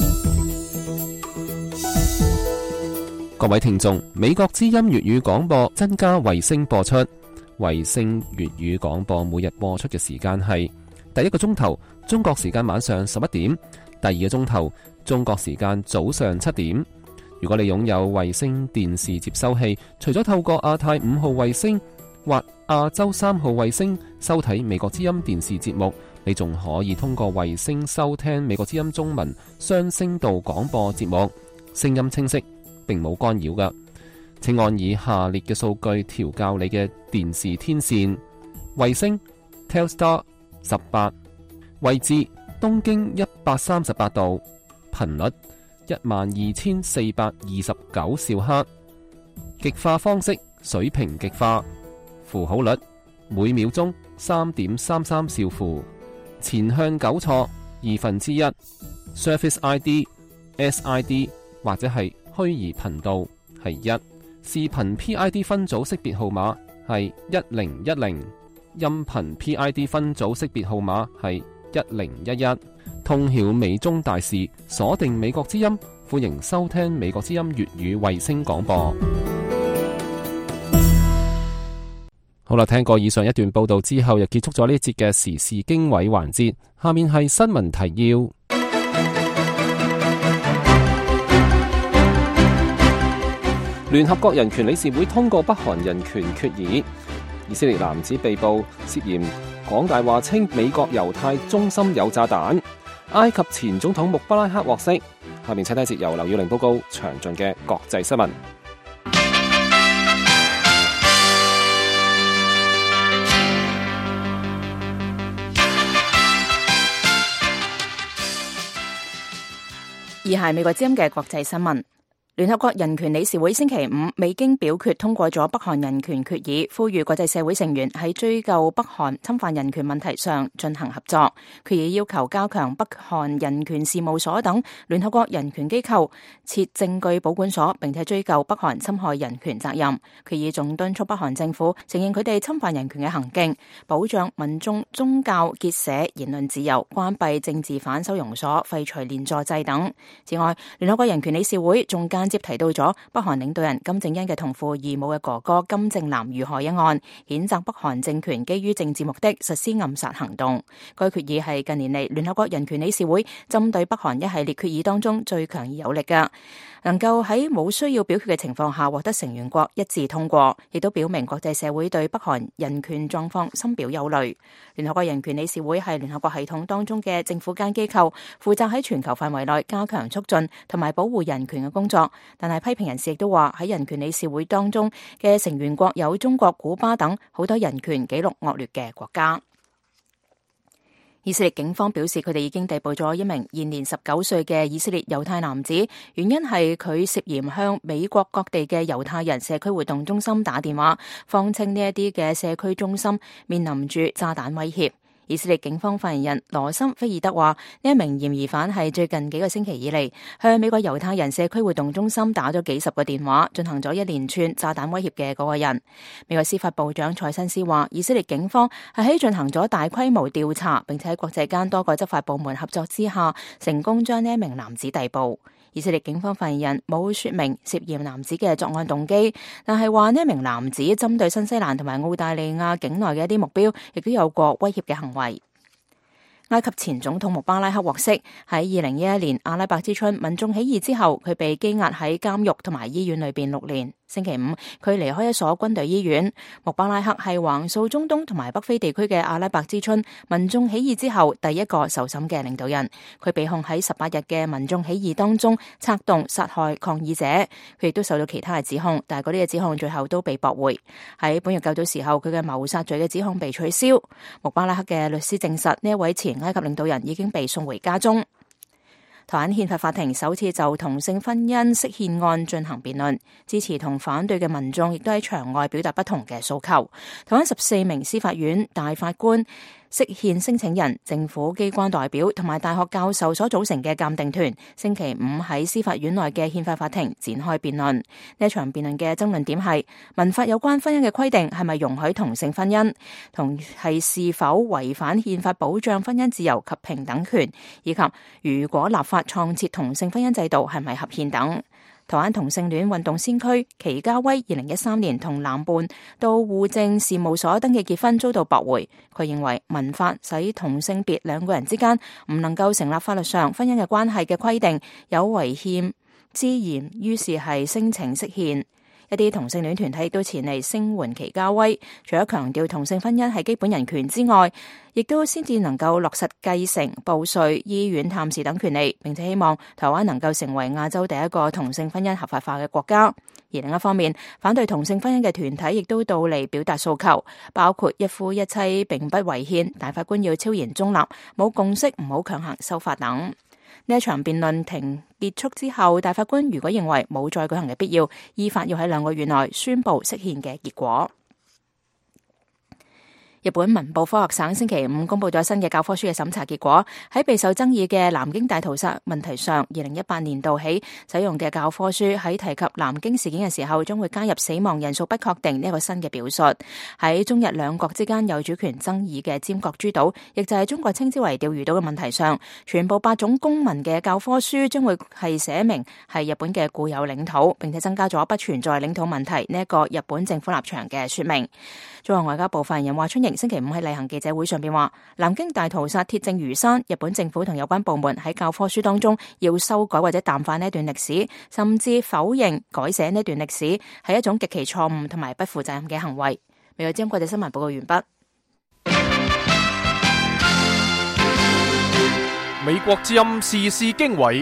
各位聽眾，美國之音粵語廣播增加衛星播出，衛星粵語廣播每日播出嘅時間係第一個鐘頭中國時間晚上11點，第二個鐘頭中國時間早上7點。如果你擁有衛星電視接收器，除咗透過亞太5號衛星或亞洲3號衛星收睇美國之音電視節目，你仲可以通過衛星收聽美國之音中文雙聲道廣播節目。 聲音清晰，並冇干擾㗎。請按以下列嘅數據調校你嘅電視天線：衛星 Telstar 18，位置東經138度，頻率12429兆赫，極化方式水平極化，符號率每秒鐘3.33兆符，前向糾錯1/2， Surface ID、SID 或者係虛擬頻道係1，視頻 PID 分組識別號碼係1010，音頻 PID 分組識別號碼係1011。通曉美中大事，鎖定美國之音，歡迎收聽美國之音粵語衛星廣播。好啦，聽過以上一段報道之後，又結束咗呢一節嘅時事經緯環節。下面係新聞提要。聯合國人權理事會通過北韓人權決議，以色列男子被捕涉嫌講大話，稱美國猶太中心有炸彈。埃及前總統穆巴拉克獲釋。下面請睇一節由劉耀玲報告詳盡嘅國際新聞。 以下係美國之音嘅國際新聞。聯合國人權理事會星期五未經表決通過咗北韓人權決議，呼籲國際社會成員喺追究北韓侵犯人權問題上進行合作。決議要求加強北韓人權事務所等聯合國人權機構設證據保管所，並且追究北韓侵害人權責任。決議仲敦促北韓政府承認佢哋侵犯人權嘅行徑，保障民眾宗教結社言論自由，關閉政治犯收容所，廢除連坐制等。此外，聯合國人權理事會仲間接提到咗北韓領導人金正恩嘅同父異母嘅哥哥金正男遇害一案，譴責北韓政權基於政治目的實施暗殺行動。該決議係近年嚟聯合國人權理事會針對北韓一系列決議當中最強而有力嘅，能夠喺冇需要表決嘅情況下獲得成員國一致通過，亦都表明國際社會對北韓人權狀況深表憂慮。聯合國人權理事會係聯合國系統當中嘅政府間機構，負責喺全球範圍內加強促進同埋保護人權嘅工作。但係批評人士亦都話喺人權理事會當中嘅成員國有中國、古巴等好多人權紀錄惡劣嘅國家。以色列警方表示，佢哋已經逮捕咗一名現年19歲嘅以色列猶太男子，原因係佢涉嫌向美國各地嘅猶太人社區活動中心打電話，謊稱呢一啲嘅社區中心面臨住炸彈威脅。以色列警方發言人羅森菲爾德話，呢一名嫌疑犯係最近幾個星期以嚟向美國猶太人社區活動中心打咗幾十個電話，進行咗一連串炸彈威脅嘅嗰個人。美國司法部長蔡新斯話，以色列警方係喺進行咗大規模調查，並且喺國際間多個執法部門合作之下，成功將呢一名男子逮捕。以色列警方發言人冇說明涉嫌男子嘅作案動機，但係話呢一名男子針對新西蘭同埋澳大利亞境內嘅一啲目標，亦都有過威脅嘅行為。埃及前總統穆巴拉克獲釋，喺2011年阿拉伯之春民眾起義之後，佢被羈押喺監獄同埋醫院裏邊6年。星期五，佢離開一所軍隊醫院。穆巴拉克係橫掃中東同埋北非地區嘅阿拉伯之春民眾起義之後第一個受審嘅領導人。佢被控喺18日嘅民眾起義當中策動殺害抗議者。佢亦都受到其他嘅指控，但係嗰啲嘅指控最後都被駁回。喺本月9日時候，佢嘅謀殺罪嘅指控被取消。穆巴拉克嘅律師證實，呢一位前埃及領導人已經被送回家中。台灣憲法法庭首次就同性婚姻釋憲案進行辯論，支持同反對嘅民眾亦都喺場外表達不同嘅訴求。台灣14名司法院大法官、釋憲申請人、政府機關代表同埋大學教授所組成嘅鑑定團，星期五喺司法院內嘅憲法法庭展開辯論。呢一場辯論嘅爭論點係民法有關婚姻嘅規定係咪容許同性婚姻，同係是否違反憲法保障婚姻自由及平等權，以及如果立法創設同性婚姻制度係咪合憲等。台灣同性戀運動先驅祁家威2013年同男伴到戶政事務所登記結婚遭到駁回。佢認為民法使同性別兩個人之間唔能夠成立法律上婚姻嘅關係嘅規定有違憲之嫌，於是係聲請釋憲。 一啲同性戀團體亦都前嚟聲援祁家威，除咗強調同性婚姻係基本人權之外，亦都先至能夠落實繼承、報稅、醫院探視等權利，並且希望台灣能夠成為亞洲第一個同性婚姻合法化嘅國家。而另一方面，反對同性婚姻嘅團體亦都到嚟表達訴求，包括一夫一妻並不違憲、大法官要超然中立、冇共識唔好強行修法等。呢一場辯論庭結束之後，大法官如果認為冇再舉行嘅必要，依法要喺2個月內宣布釋憲嘅結果。日本文部科學省星期五公布咗新嘅教科書嘅審查結果，喺備受爭議嘅南京大屠殺問題上，2018年度起使用嘅教科書喺提及南京事件嘅時候，將會加入死亡人數不確定呢一個新嘅表述。喺中日兩國之間有主權爭議嘅尖閣諸島，亦就係中國稱之為釣魚島嘅問題上，全部8種公民嘅教科書將會係寫明係日本嘅固有領土，並且增加咗不存在領土問題呢一個日本政府立場嘅說明。中國外交部發言人華春瑩星期五喺例行記者會上邊話，南京大屠殺鐵證如山，日本政府同有關部門喺教科書當中要修改或者淡化呢一段歷史，甚至否認改寫呢段歷史，係一種極其錯誤同埋不負責任嘅行為。美國之音國際新聞報告完畢。 美國之音時事經緯，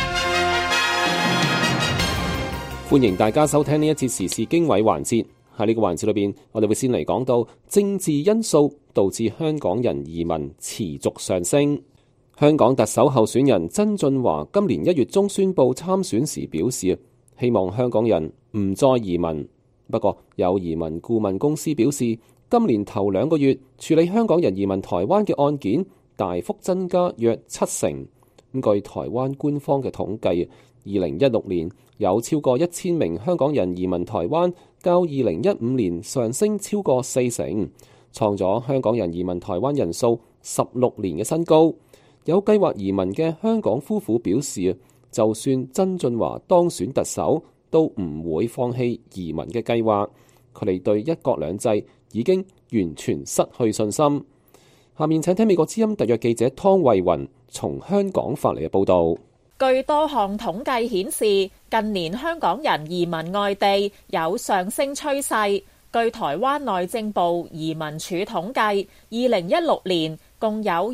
歡迎大家收聽呢一節時事經緯環節。喺呢個環節裏邊，我哋會先嚟講到政治因素導致香港人移民持續上升。香港特首候選人曾俊華今年1月中宣布參選時表示，希望香港人唔再移民。不過有移民顧問公司表示，今年頭2個月處理香港人移民台灣嘅案件大幅增加約70%。據台灣官方嘅統計，2016年有超過1000名香港人移民台灣，較2015年上升超過40%，創咗香港人移民台灣人數16年嘅新高。有計劃移民嘅香港夫婦表示，就算曾俊華當選特首，都唔會放棄移民嘅計劃。佢哋對一國兩制已經完全失去信心。下面請聽美國之音特約記者湯慧雲從香港發嚟嘅報導。 據多項統計顯示，近年香港人移民外地有上升趨勢。據台灣內政部移民署統計，2016年共有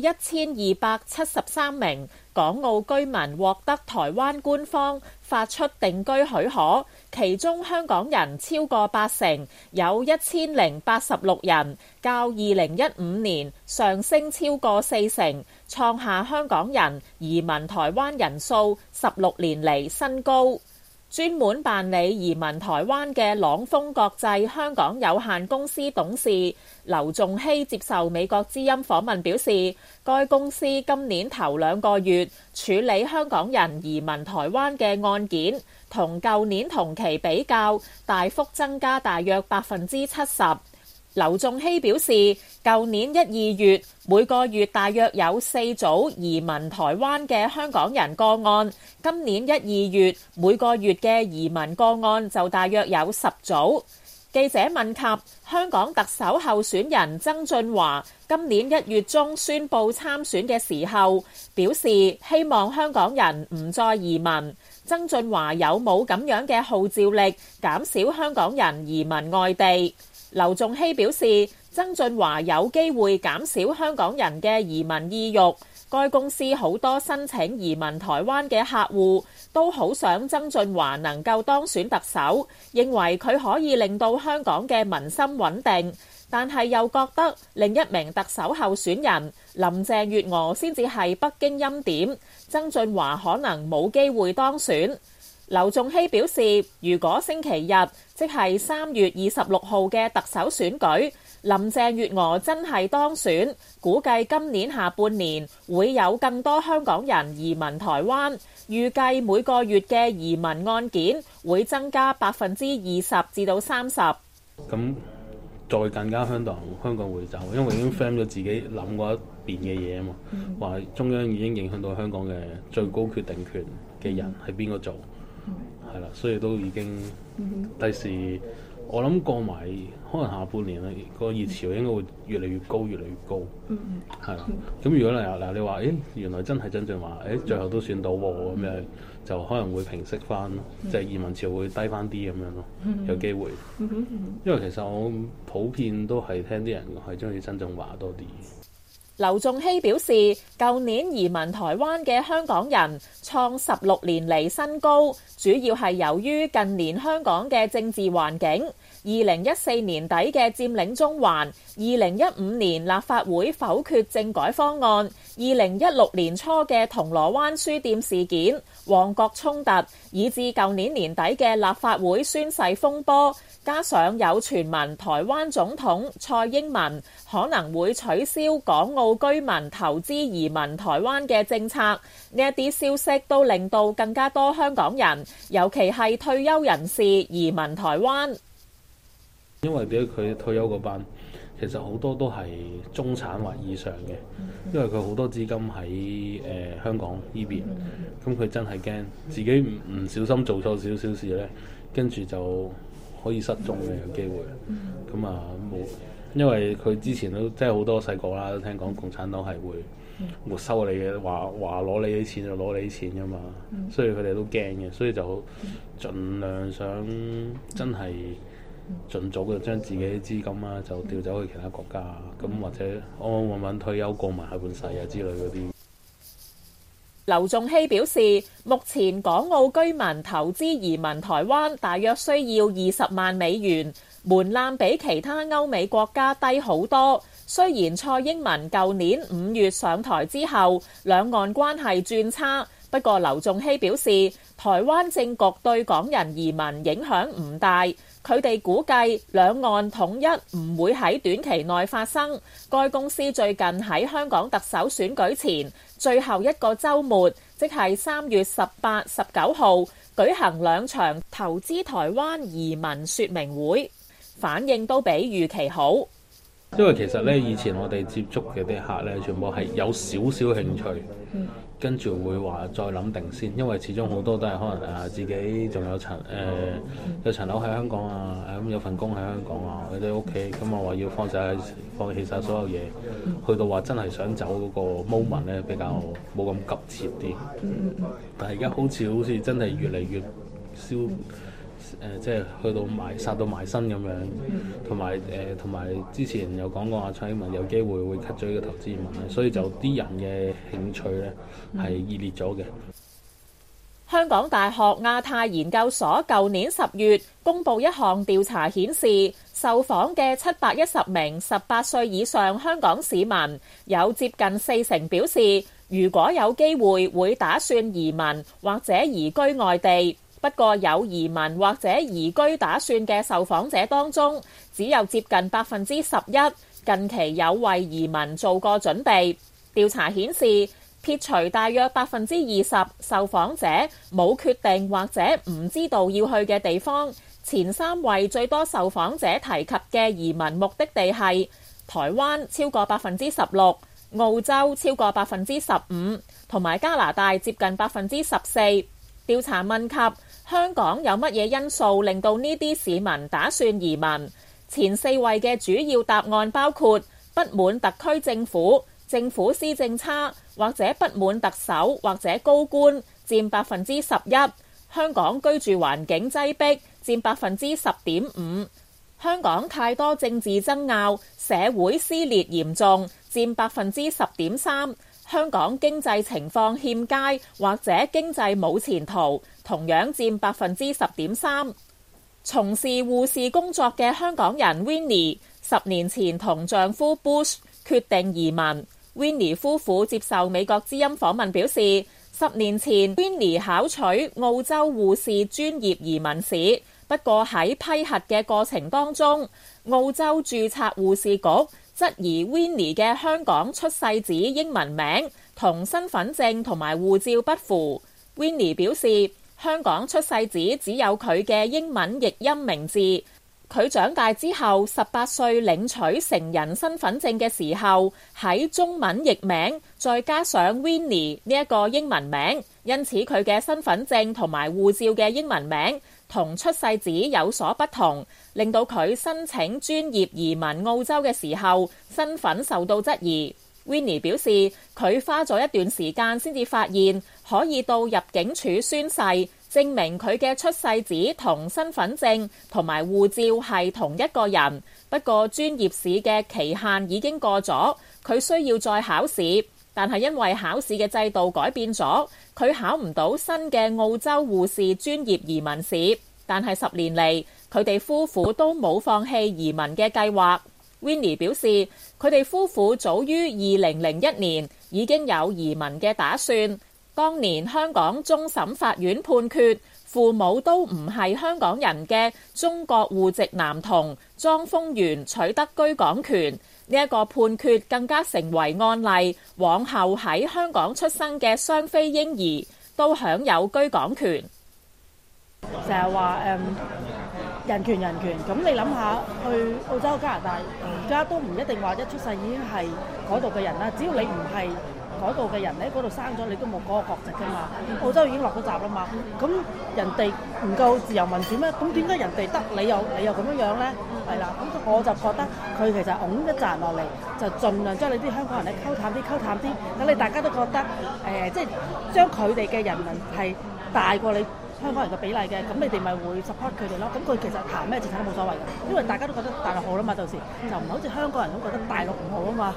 1273名港澳居民獲得台灣官方發出定居許可，其中香港人超過80%，有1086人，較2015年上升超過40%，創下香港人移民台灣人數16年嚟新高。專門辦理移民台灣嘅朗豐國際香港有限公司董事劉仲希接受美國之音訪問表示，該公司今年頭2個月處理香港人移民台灣嘅案件，同舊年同期比較大幅增加大約70%。劉仲希表示，舊年1、2月每個月大約有4組移民台灣嘅香港人個案，今年1、2月每個月嘅移民個案就大約有10組。記者問及香港特首候選人曾俊華今年1月中宣布參選嘅時候，表示希望香港人唔再移民。曾俊華有冇咁樣嘅號召力，減少香港人移民外地？劉仲希表示，曾俊華有機會減少香港人嘅移民意欲。該公司好多申請移民台灣嘅客戶都好想曾俊華能夠當選特首，認為佢可以令到香港嘅民心穩定，但係又覺得另一名特首候選人林鄭月娥先至係北京欽點，曾俊華可能冇機會當選。劉仲希表示，如果星期日即係3月26號嘅特首選舉，林鄭月娥真係當選，估計今年下半年會有更多香港人移民台灣，預計每個月嘅移民案件會增加20%至到30%。 咁再更加香港會走，因為已經 frame 咗自己諗過一邊嘅嘢啊嘛，話中央已經影響到香港嘅最高決定權嘅人係邊個做。係啦，所以都已經第時我諗過埋可能下半年咧，個熱潮應該會越嚟越高，越嚟越高。係啦。咁如果嗱你話，原來真係曾俊華，最後都選到喎，咁樣就可能會平息翻，即係移民潮會低翻啲咁樣咯，有機會。因為其實我普遍都係聽啲人係中意曾俊華多啲。 劉仲希表示，舊年移民台灣嘅香港人創16年嚟新高，主要係由於近年香港嘅政治環境。2014年底嘅佔領中環，2015年立法會否決政改方案，2016年初嘅銅鑼灣書店事件、旺角衝突，以至舊年年底嘅立法會宣誓風波，加上有傳聞台灣總統蔡英文可能會取消港澳居民投資移民台灣嘅政策，呢一啲消息都令到更加多香港人，尤其係退休人士移民台灣。 因為點解佢退休嗰班其實好多都係中產或以上嘅，因為佢好多資金喺香港呢邊，咁佢真係驚自己唔小心做錯少少事咧，跟住就可以失蹤嘅有機會。咁啊冇，因為佢之前都即係好多細個啦，都聽講共產黨係會沒收你嘅，話攞你啲錢就攞你啲錢噶嘛，所以佢哋都驚嘅，所以就盡量想真係盡早就將自己啲資金啊就調走去其他國家，咁或者安安穩穩退休過埋下半世啊之類嗰啲。 劉仲希表示，目前港澳居民投資移民台灣大約需要20萬美元，門檻比其他歐美國家低好多。雖然蔡英文舊年5月上台之後，兩岸關係轉差，不過劉仲希表示，台灣政局對港人移民影響唔大。佢哋估計兩岸統一唔會喺短期內發生。該公司最近喺香港特首選舉前最後一個週末，即係3月18、19號舉行2場投資台灣移民說明會，反應都比預期好。 因為其實咧，以前我哋接觸嘅啲客咧，全部係有少少興趣，跟住會話再諗定先。因為始終好多都係可能自己仲有層樓喺香港啊，咁有份工喺香港啊，佢哋屋企咁我話要放棄晒所有嘢，去到話真係想走嗰個 moment 咧，比較冇咁急切啲。但係而家好似真係越嚟越即係去到殺到埋身咁樣，同埋之前有講過蔡英文有機會會 cut 咗呢個投資移民，所以就啲人嘅興趣咧係熱烈咗嘅。 香港大學亞太研究所舊年10月公布一項調查顯示，受訪嘅710名18歲以上香港市民，有接近40%表示，如果有機會打算移民或者移居外地。不過有移民或者移居打算嘅受訪者當中，只有接近11%近期有為移民做過準備。調查顯示，撇除大約20%受訪者冇決定或者唔知道要去嘅地方，前3位最多受訪者提及嘅移民目的地係台灣超過16%、澳洲超過15%，同埋加拿大接近14%。調查問及香港有乜嘢因素令到呢啲市民打算移民？前4位嘅主要答案包括不滿特區政府施政差，或者不滿特首或者高官，佔11%；香港居住環境擠迫，佔10.5%；香港太多政治爭拗，社會撕裂嚴重，佔10.3%。香港經濟情況欠佳，或者經濟冇前途，同樣佔10.3%。從事護士工作嘅香港人 Winnie 10年前同丈夫 Bush 決定移民。Winnie 夫婦接受美國之音訪問表示，10年前 Winnie 考取澳洲護士專業移民試，不過喺批核嘅過程當中，澳洲註冊護士局質疑 Winnie 嘅香港出世紙英文名同身份證同埋護照不符。Winnie 表示，香港出世紙只有佢嘅英文譯音名字。佢長大之後18歲領取成人身份證嘅時候，喺中文譯名再加上 Winnie 呢一個英文名，因此佢嘅身份證同埋護照嘅英文名同出世紙有所不同，令到佢申請專業移民澳洲嘅時候，身份受到質疑。Winnie 表示，佢花咗一段時間先至發現可以到入境處宣誓，證明佢嘅出世紙同身份證同埋護照係同一個人。不過專業試嘅期限已經過咗，佢需要再考試，但係因為考試嘅制度改變咗，佢考唔到新嘅澳洲護士專業移民試。但係10年嚟，佢哋夫婦都冇放棄移民嘅計劃。Winnie 表示，佢哋夫婦早於2001年已經有移民嘅打算。當年香港終審法院判決，父母都唔係香港人嘅中國戶籍男童莊豐源取得居港權。呢一個判決更加成為案例，往後喺香港出生嘅雙非嬰兒都享有居港權。 成日話人權，咁你諗下去澳洲加拿大，而家都唔一定話一出世已經係嗰度嘅人啦。只要你唔係嗰度嘅人喺嗰度生咗，你都冇嗰個國籍㗎嘛。澳洲已經落咗閘啦嘛。咁人哋唔夠自由民主咩？咁點解人哋得你又咁樣咧？係啦，咁我就覺得佢其實拱一紮落嚟，就盡量將你啲香港人咧溝淡啲，等你大家都覺得即係將佢哋嘅人民係大過你香港人嘅比例嘅，咁你哋咪會 support 佢哋咯。咁佢其實談咩政策都冇所謂嘅，因為大家都覺得大陸好啦嘛，到時就唔係好似香港人都覺得大陸唔好啊嘛。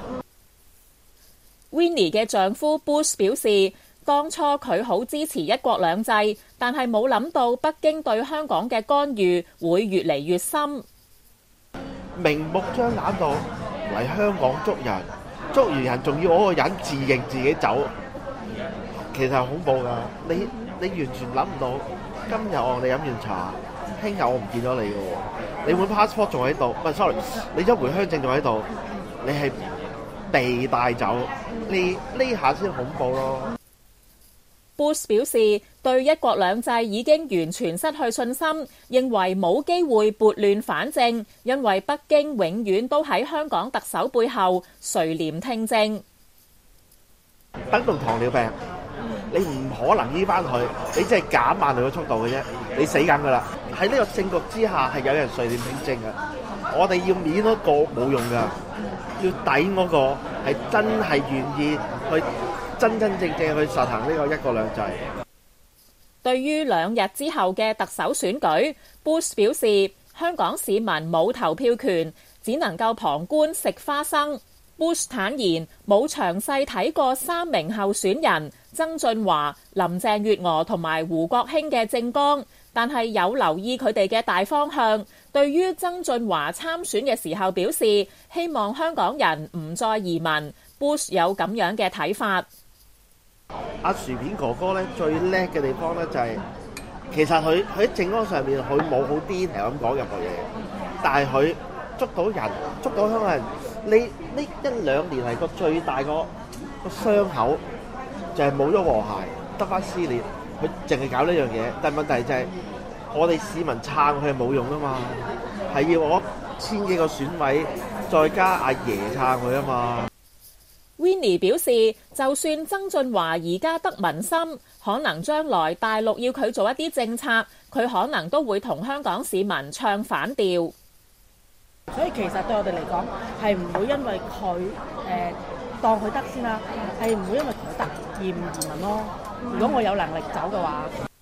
Winnie 嘅丈夫 Bruce 表示，當初佢好支持一國兩制，但係冇諗到北京對香港嘅干預會越嚟越深。 明目張膽到嚟香港捉人，捉完人仲要嗰個人自認自己走，其實係恐怖㗎。你完全諗唔到，今日我哋飲完茶，聽日我唔見咗你嘅喎，你本 passport 仲喺度，唔係 sorry， 你一回鄉證仲喺度，你係被帶走，呢下先恐怖咯。 Bruce 表示，對一國兩制已經完全失去信心，認為冇機會撥亂反正，因為北京永遠都喺香港特首背後垂簾聽政。 等同糖尿病。你唔可能醫翻佢，你只係減慢佢嘅速度嘅啫，你死緊㗎啦！喺呢個政局之下係有人垂簾聽政嘅，我哋要面嗰個冇用㗎，要抵嗰個係真係願意去真正去實行呢個一國兩制。 對於2日之後嘅特首選舉，Bruce 表示香港市民冇投票權，只能夠旁觀食花生。Bruce 坦言冇詳細睇過3名候選人曾俊華、林鄭月娥同埋胡國興嘅政綱，但係有留意佢哋嘅大方向。對於曾俊華參選嘅時候表示希望香港人唔再移民，Bruce 有咁樣嘅睇法。 阿薯片哥哥咧最叻嘅地方咧就係、其實佢喺政綱上面佢冇好 detail 咁講任何嘢，但係佢捉到人，捉到香港人。呢1-2年嚟個最大個傷口就係冇咗和諧，得返撕裂。佢淨係搞呢樣嘢，但係問題就係、我哋市民撐佢係冇用啊嘛，係要我1000幾個選委再加阿爺撐佢啊嘛。 Winnie 表示，就算曾俊華而家得民心，可能將來大陸要佢做一啲政策，佢可能都會同香港市民唱反調。 所以其實對我哋嚟講係唔會因為佢當佢得先啦，係唔會因為佢得而唔移民咯。如果我有能力走嘅話。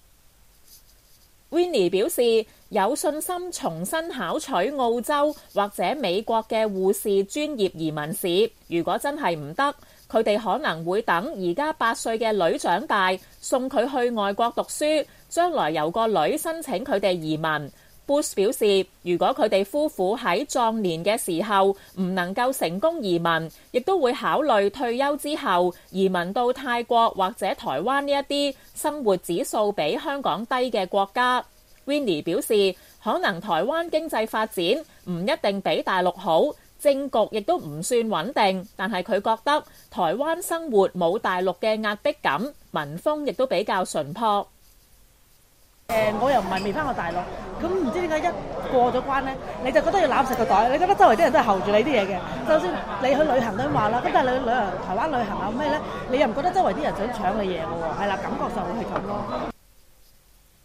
Winnie 表示有信心重新考取澳洲或者美國嘅護士專業移民試。如果真係唔得，佢哋可能會等而家8歲嘅女長大，送佢去外國讀書，將來由個女申請佢哋移民。Bruce 表示，如果佢哋夫婦喺壯年嘅時候唔能夠成功移民，亦都會考慮退休之後移民到泰國或者台灣呢一啲生活指數比香港低嘅國家。Winnie 表示，可能台灣經濟發展唔一定比大陸好，政局亦都唔算穩定，但係佢覺得台灣生活冇大陸嘅壓迫感，民風亦都比較淳樸。 我又唔係未翻過大陸，咁唔知點解一過咗關咧，你就覺得要攬實個袋，你覺得周圍啲人都係候住你啲嘢嘅。就算你去旅行都話啦，咁但係你去旅行台灣旅行啊咩咧，你又唔覺得周圍啲人想搶你嘢嘅喎？係啦，感覺上會係咁咯。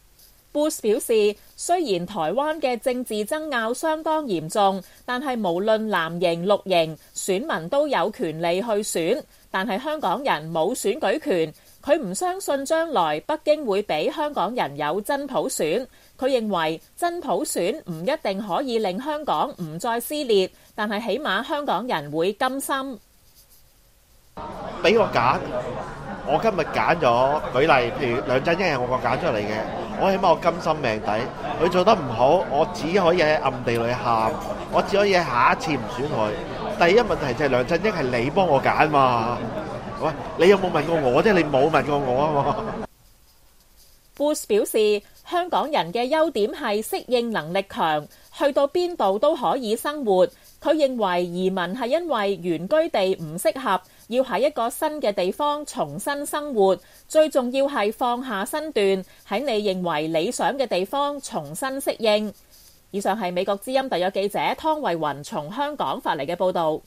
Bush 表示，雖然台灣嘅政治爭拗相當嚴重，但係無論藍營綠營，選民都有權利去選，但係香港人冇選舉權。佢唔相信將來北京會俾香港人有真普選。佢認為真普選唔一定可以令香港唔再撕裂，但係起碼香港人會甘心。 俾我揀，我今日揀咗，舉例，譬如梁振英係我揀出嚟嘅，我起碼我甘心命抵。佢做得唔好，我只可以喺暗地裏喊，我只可以下一次唔選佢。第一問題就係梁振英係你幫我揀嘛，喂，你有冇問過我啫？你冇問過我啊嘛。 Bush 表示，香港人嘅優點係適應能力強，去到邊度都可以生活。佢認為移民係因為原居地唔適合，要喺一個新嘅地方重新生活。最重要係放下身段，喺你認為理想嘅地方重新適應。以上係美國之音特約記者湯慧雲從香港發嚟嘅報導。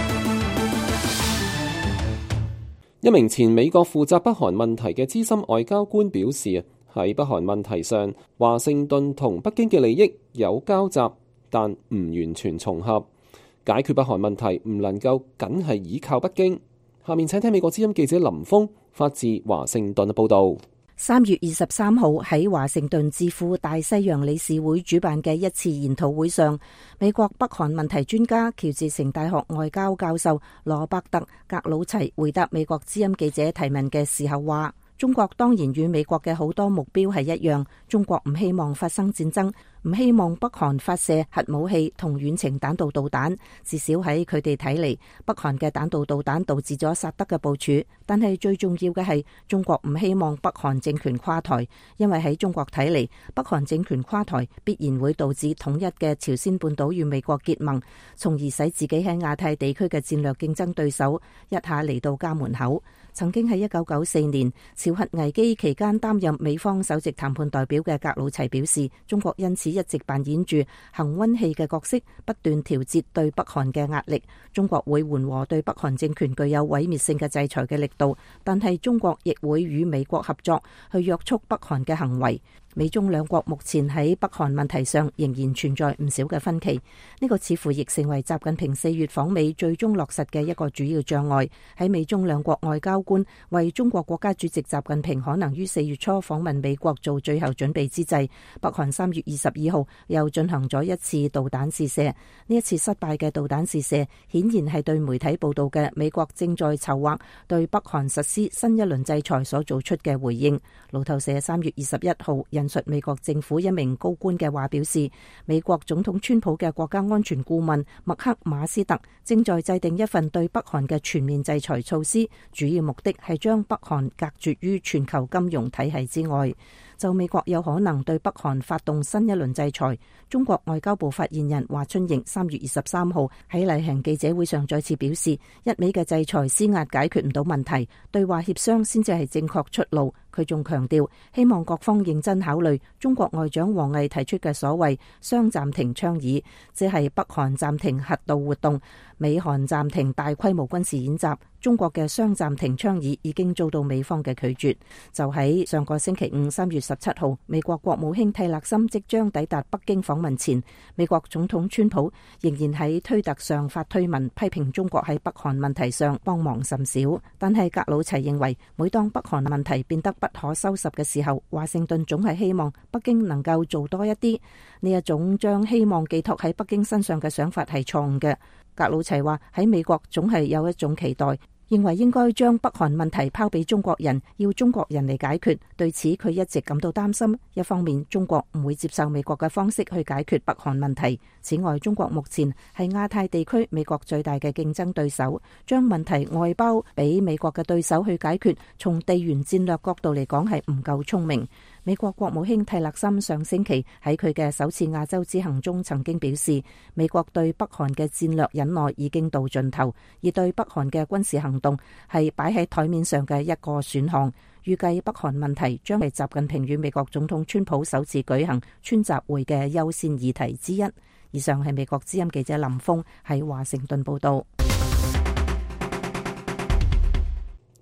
一名前美國負責北韓問題嘅資深外交官表示，喺北韓問題上，華盛頓同北京嘅利益有交集，但唔完全重合。解決北韓問題唔能夠僅係依靠北京。下面請聽美國之音記者林峰發自華盛頓嘅報導。 3月23號喺華盛頓智庫大西洋理事會主辦嘅一次研討會上，美國北韓問題專家喬治城大學外交教授羅伯特·格魯齊回答美國之音記者提問嘅時候話，中國當然與美國嘅好多目標係一樣，中國唔希望發生戰爭，唔希望北韓發射核武器同遠程彈道導彈，至少喺佢哋睇嚟，北韓嘅彈道導彈導致咗薩德嘅部署。但係最重要嘅係，中國唔希望北韓政權垮台，因為喺中國睇嚟，北韓政權垮台必然會導致統一嘅朝鮮半島與美國結盟，從而使自己喺亞太地區嘅戰略競爭對手一下嚟到家門口。曾經喺1994年朝核危機期間擔任美方首席談判代表嘅格魯齊表示，中國因此一直扮演住恆溫器嘅角色，不斷調節對北韓嘅壓力。中國會緩和對北韓政權具有毀滅性嘅制裁嘅力度，但係中國亦會與美國合作去約束北韓嘅行為。美中兩國目前喺北韓問題上仍然存在唔少嘅分歧，呢個似乎亦成為習近平4月訪美最終落實嘅一個主要障礙。喺美中兩國外交官為中國國家主席習近平可能於4月初訪問美國做最後準備之際，北韓3月22號又進行咗一次導彈試射。呢一次失敗嘅導彈試射顯然係對媒體報道嘅美國正在籌劃對北韓實施新一輪制裁所做出嘅回應。路透社3月21號引述美國政府一名高官嘅話表示，美國總統川普嘅國家安全顧問麥克馬斯特正在制定一份對北韓嘅全面制裁措施，主要目的係將北韓隔絕於全球金融體系之外。就美國有可能對北韓發動新一輪制裁，中國外交部發言人華春瑩3月23號喺例行記者會上再次表示，一味嘅制裁施壓解決唔到問題，對話協商先至係正確出路。佢仲強調，希望各方認真考慮中國外長王毅提出嘅所謂雙暫停倡議，即係北韓暫停核導活動，美韓暫停大規模軍事演習。中國嘅雙暫停倡議已經遭到美方嘅拒絕。就喺上個星期五3月17號，美國國務卿蒂勒森即將抵達北京訪問前，美國總統川普仍然喺推特上發推文批評中國喺北韓問題上幫忙甚少。但係格魯齊認為，每當北韓問題變得不可收拾嘅時候，華盛頓總係希望北京能夠做多一啲。呢一種將希望寄託喺北京身上嘅想法係錯誤嘅。格魯齊話喺美國總係有一種期待，認為應該將北韓問題拋俾中國人，要中國人嚟解決。對此佢一直感到擔心。一方面，中國唔會接受美國嘅方式去解決北韓問題。此外，中國目前係亞太地區美國最大嘅競爭對手，將問題外包俾美國嘅對手去解決，從地緣戰略角度嚟講係唔夠聰明。美國國務卿蒂勒森上星期喺佢嘅首次亞洲之行中曾經表示，美國對北韓嘅戰略忍耐已經到盡頭，而對北韓嘅軍事行動係擺喺台面上嘅一個選項。預計北韓問題將係習近平與美國總統川普首次舉行川習會嘅優先議題之一。以上係美國之音記者林峰喺華盛頓報道。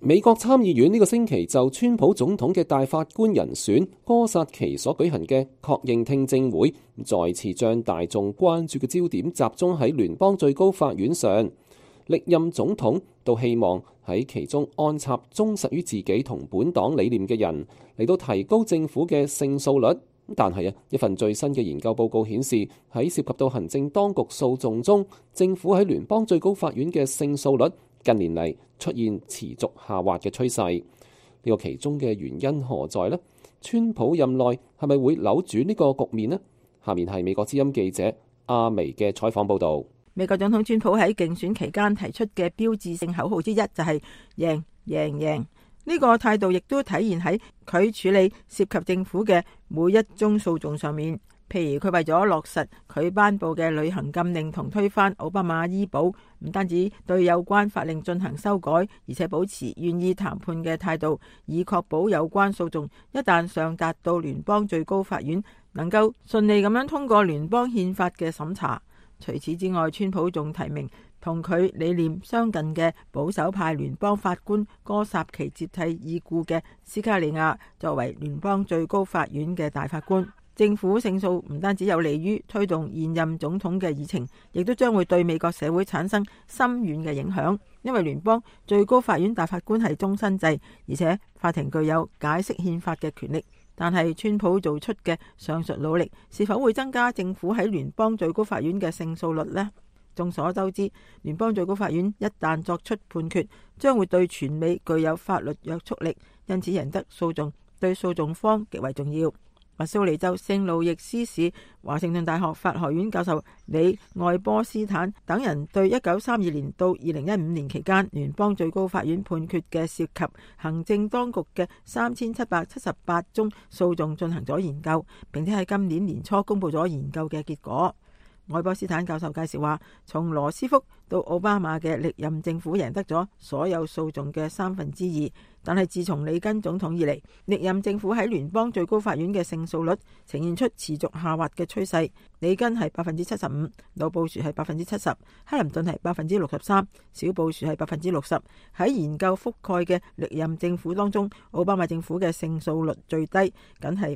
美國參議院呢個星期就川普總統嘅大法官人選哥薩奇所舉行嘅確認聽證會，再次將大眾關注嘅焦點集中喺聯邦最高法院上。歷任總統都希望喺其中安插忠實於自己同本黨理念嘅人，嚟到提高政府嘅勝訴率。但係一份最新嘅研究報告顯示，喺涉及到行政當局訴訟中，政府喺聯邦最高法院嘅勝訴率近年嚟出現持續下滑嘅趨勢。呢個其中嘅原因何在呢？川普任內係咪會扭轉呢個局面呢？下面係美國之音記者阿薇嘅採訪報導。 美國總統川普喺競選期間提出嘅標誌性口號之一就係贏贏贏。呢個態度亦都體現喺佢處理涉及政府嘅每一宗訴訟上面。譬如佢為咗落實佢頒布嘅旅行禁令同推翻奧巴馬醫保，唔單止對有關法令進行修改，而且保持願意談判嘅態度，以確保有關訴訟一旦上達到聯邦最高法院，能夠順利咁樣通過聯邦憲法嘅審查。除此之外，川普仲提名同佢理念相近嘅保守派聯邦法官哥薩奇接替已故嘅斯卡利亞作為聯邦最高法院嘅大法官。政府勝訴唔單止有利於推動現任總統嘅議程，亦都將會對美國社會產生深遠嘅影響，因為聯邦最高法院大法官係終身制，而且法庭具有解釋憲法嘅權力。但係川普做出嘅上述努力，是否會增加政府喺聯邦最高法院嘅勝訴率呢？眾所周知，聯邦最高法院一旦作出判決，將會對全美具有法律約束力，因此贏得訴訟對訴訟方極為重要。密蘇里州聖路易斯市華盛頓大學法學院教授李愛波斯坦等人對1932年到2015年期間聯邦最高法院判決嘅涉及行政當局嘅3778宗訴訟進行咗研究，並且喺今年年初公布咗研究嘅結果。愛波斯坦教授介紹話，從羅斯福到奧巴馬嘅歷任政府贏得咗所有訴訟嘅2/3，但係自從里根總統以嚟，歷任政府喺聯邦最高法院嘅勝訴率呈現出持續下滑嘅趨勢。里根係75%，老布殊係70%，克林頓係63%，小布殊係60%。喺研究覆蓋嘅歷任政府當中，奧巴馬政府嘅勝訴率最低，僅係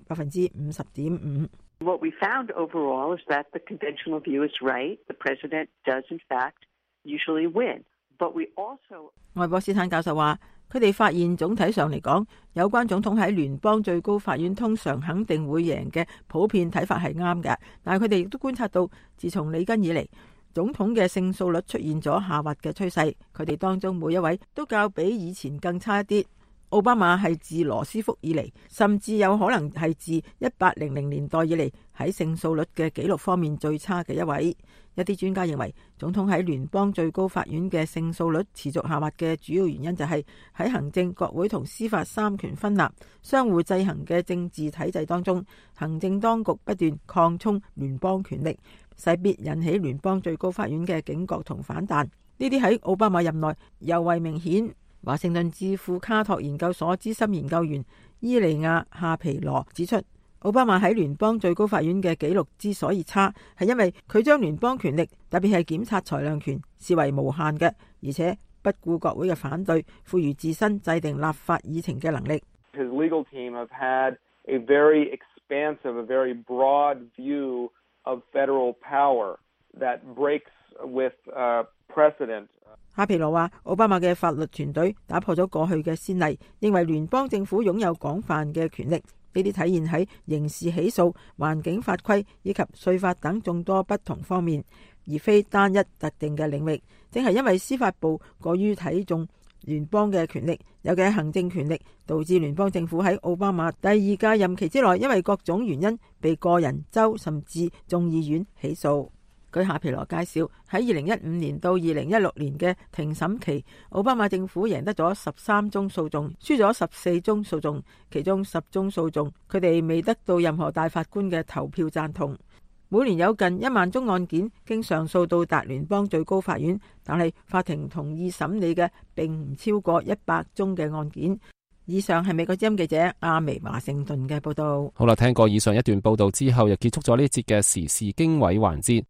50.5%。 What we found overall is that the conventional view is right. The president does in fact usually win. But we also 愛波斯坦教授話，佢哋發現總體上嚟講，有關總統喺聯邦最高法院通常肯定會贏嘅普遍睇法係啱嘅。但係佢哋亦都觀察到，自從里根以嚟，總統嘅勝訴率出現咗下滑嘅趨勢。佢哋當中每一位都較比以前更差一啲。奧巴馬係自羅斯福以嚟，甚至有可能係自1800年代以嚟喺勝訴率嘅紀錄方面最差嘅一位。一啲專家認為，總統喺聯邦最高法院嘅勝訴率持續下滑嘅主要原因就係喺行政、國會同司法三權分立、相互制衡嘅政治體制當中，行政當局不斷擴充聯邦權力，勢必引起聯邦最高法院嘅警覺同反彈。呢啲喺奧巴馬任內尤為明顯。華盛頓智庫卡托研究所資深研究員伊利亞夏皮羅指出，奧巴馬喺聯邦最高法院嘅紀錄之所以差，係因為佢將聯邦權力，特別係檢察裁量權視為無限嘅，而且不顧國會嘅反對，賦予自身制定立法議程嘅能力。 His legal team have had a very expansive, a very broad view of federal power that breaks with precedent. 哈皮羅話，奧巴馬嘅法律團隊打破咗過去嘅先例，認為聯邦政府擁有廣泛嘅權力，呢啲體現喺刑事起訴、環境法規以及稅法等眾多不同方面，而非單一特定嘅領域。正係因為司法部過於睇重聯邦嘅權力，尤其係行政權力，導致聯邦政府喺奧巴馬第二屆任期之內，因為各種原因被個人、州甚至眾議院起訴。據夏皮羅介紹，喺2015年到2016年嘅庭審期，奧巴馬政府贏得咗13宗訴訟，輸咗14宗訴訟，其中10宗訴訟佢哋未得到任何大法官嘅投票贊同。每年有近1萬宗案件經上訴到達聯邦最高法院，但係法庭同意審理嘅並唔超過100宗嘅案件。以上係美國之音記者阿薇華盛頓嘅報道。 好啦，聽過以上一段報道之後，又結束咗呢節嘅時事經緯環節。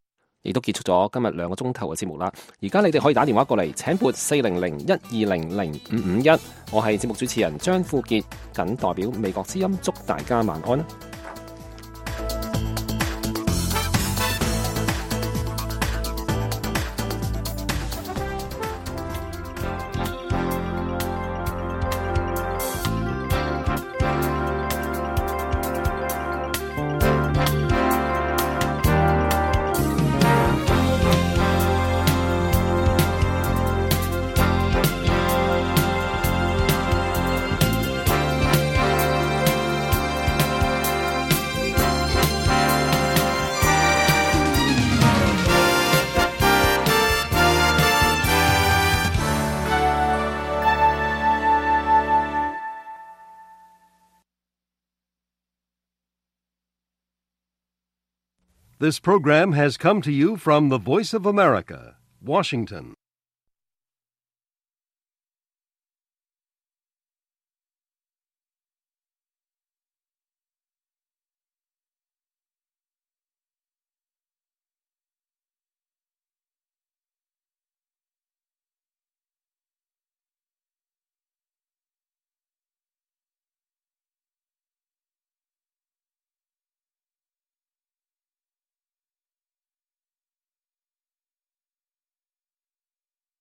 亦都結束咗今日2個鐘頭嘅節目啦。而家你哋可以打電話過嚟，請撥400-120-0551。我係節目主持人張富傑，謹代表美國之音祝大家晚安啦。 This program has come to you from the Voice of America, Washington.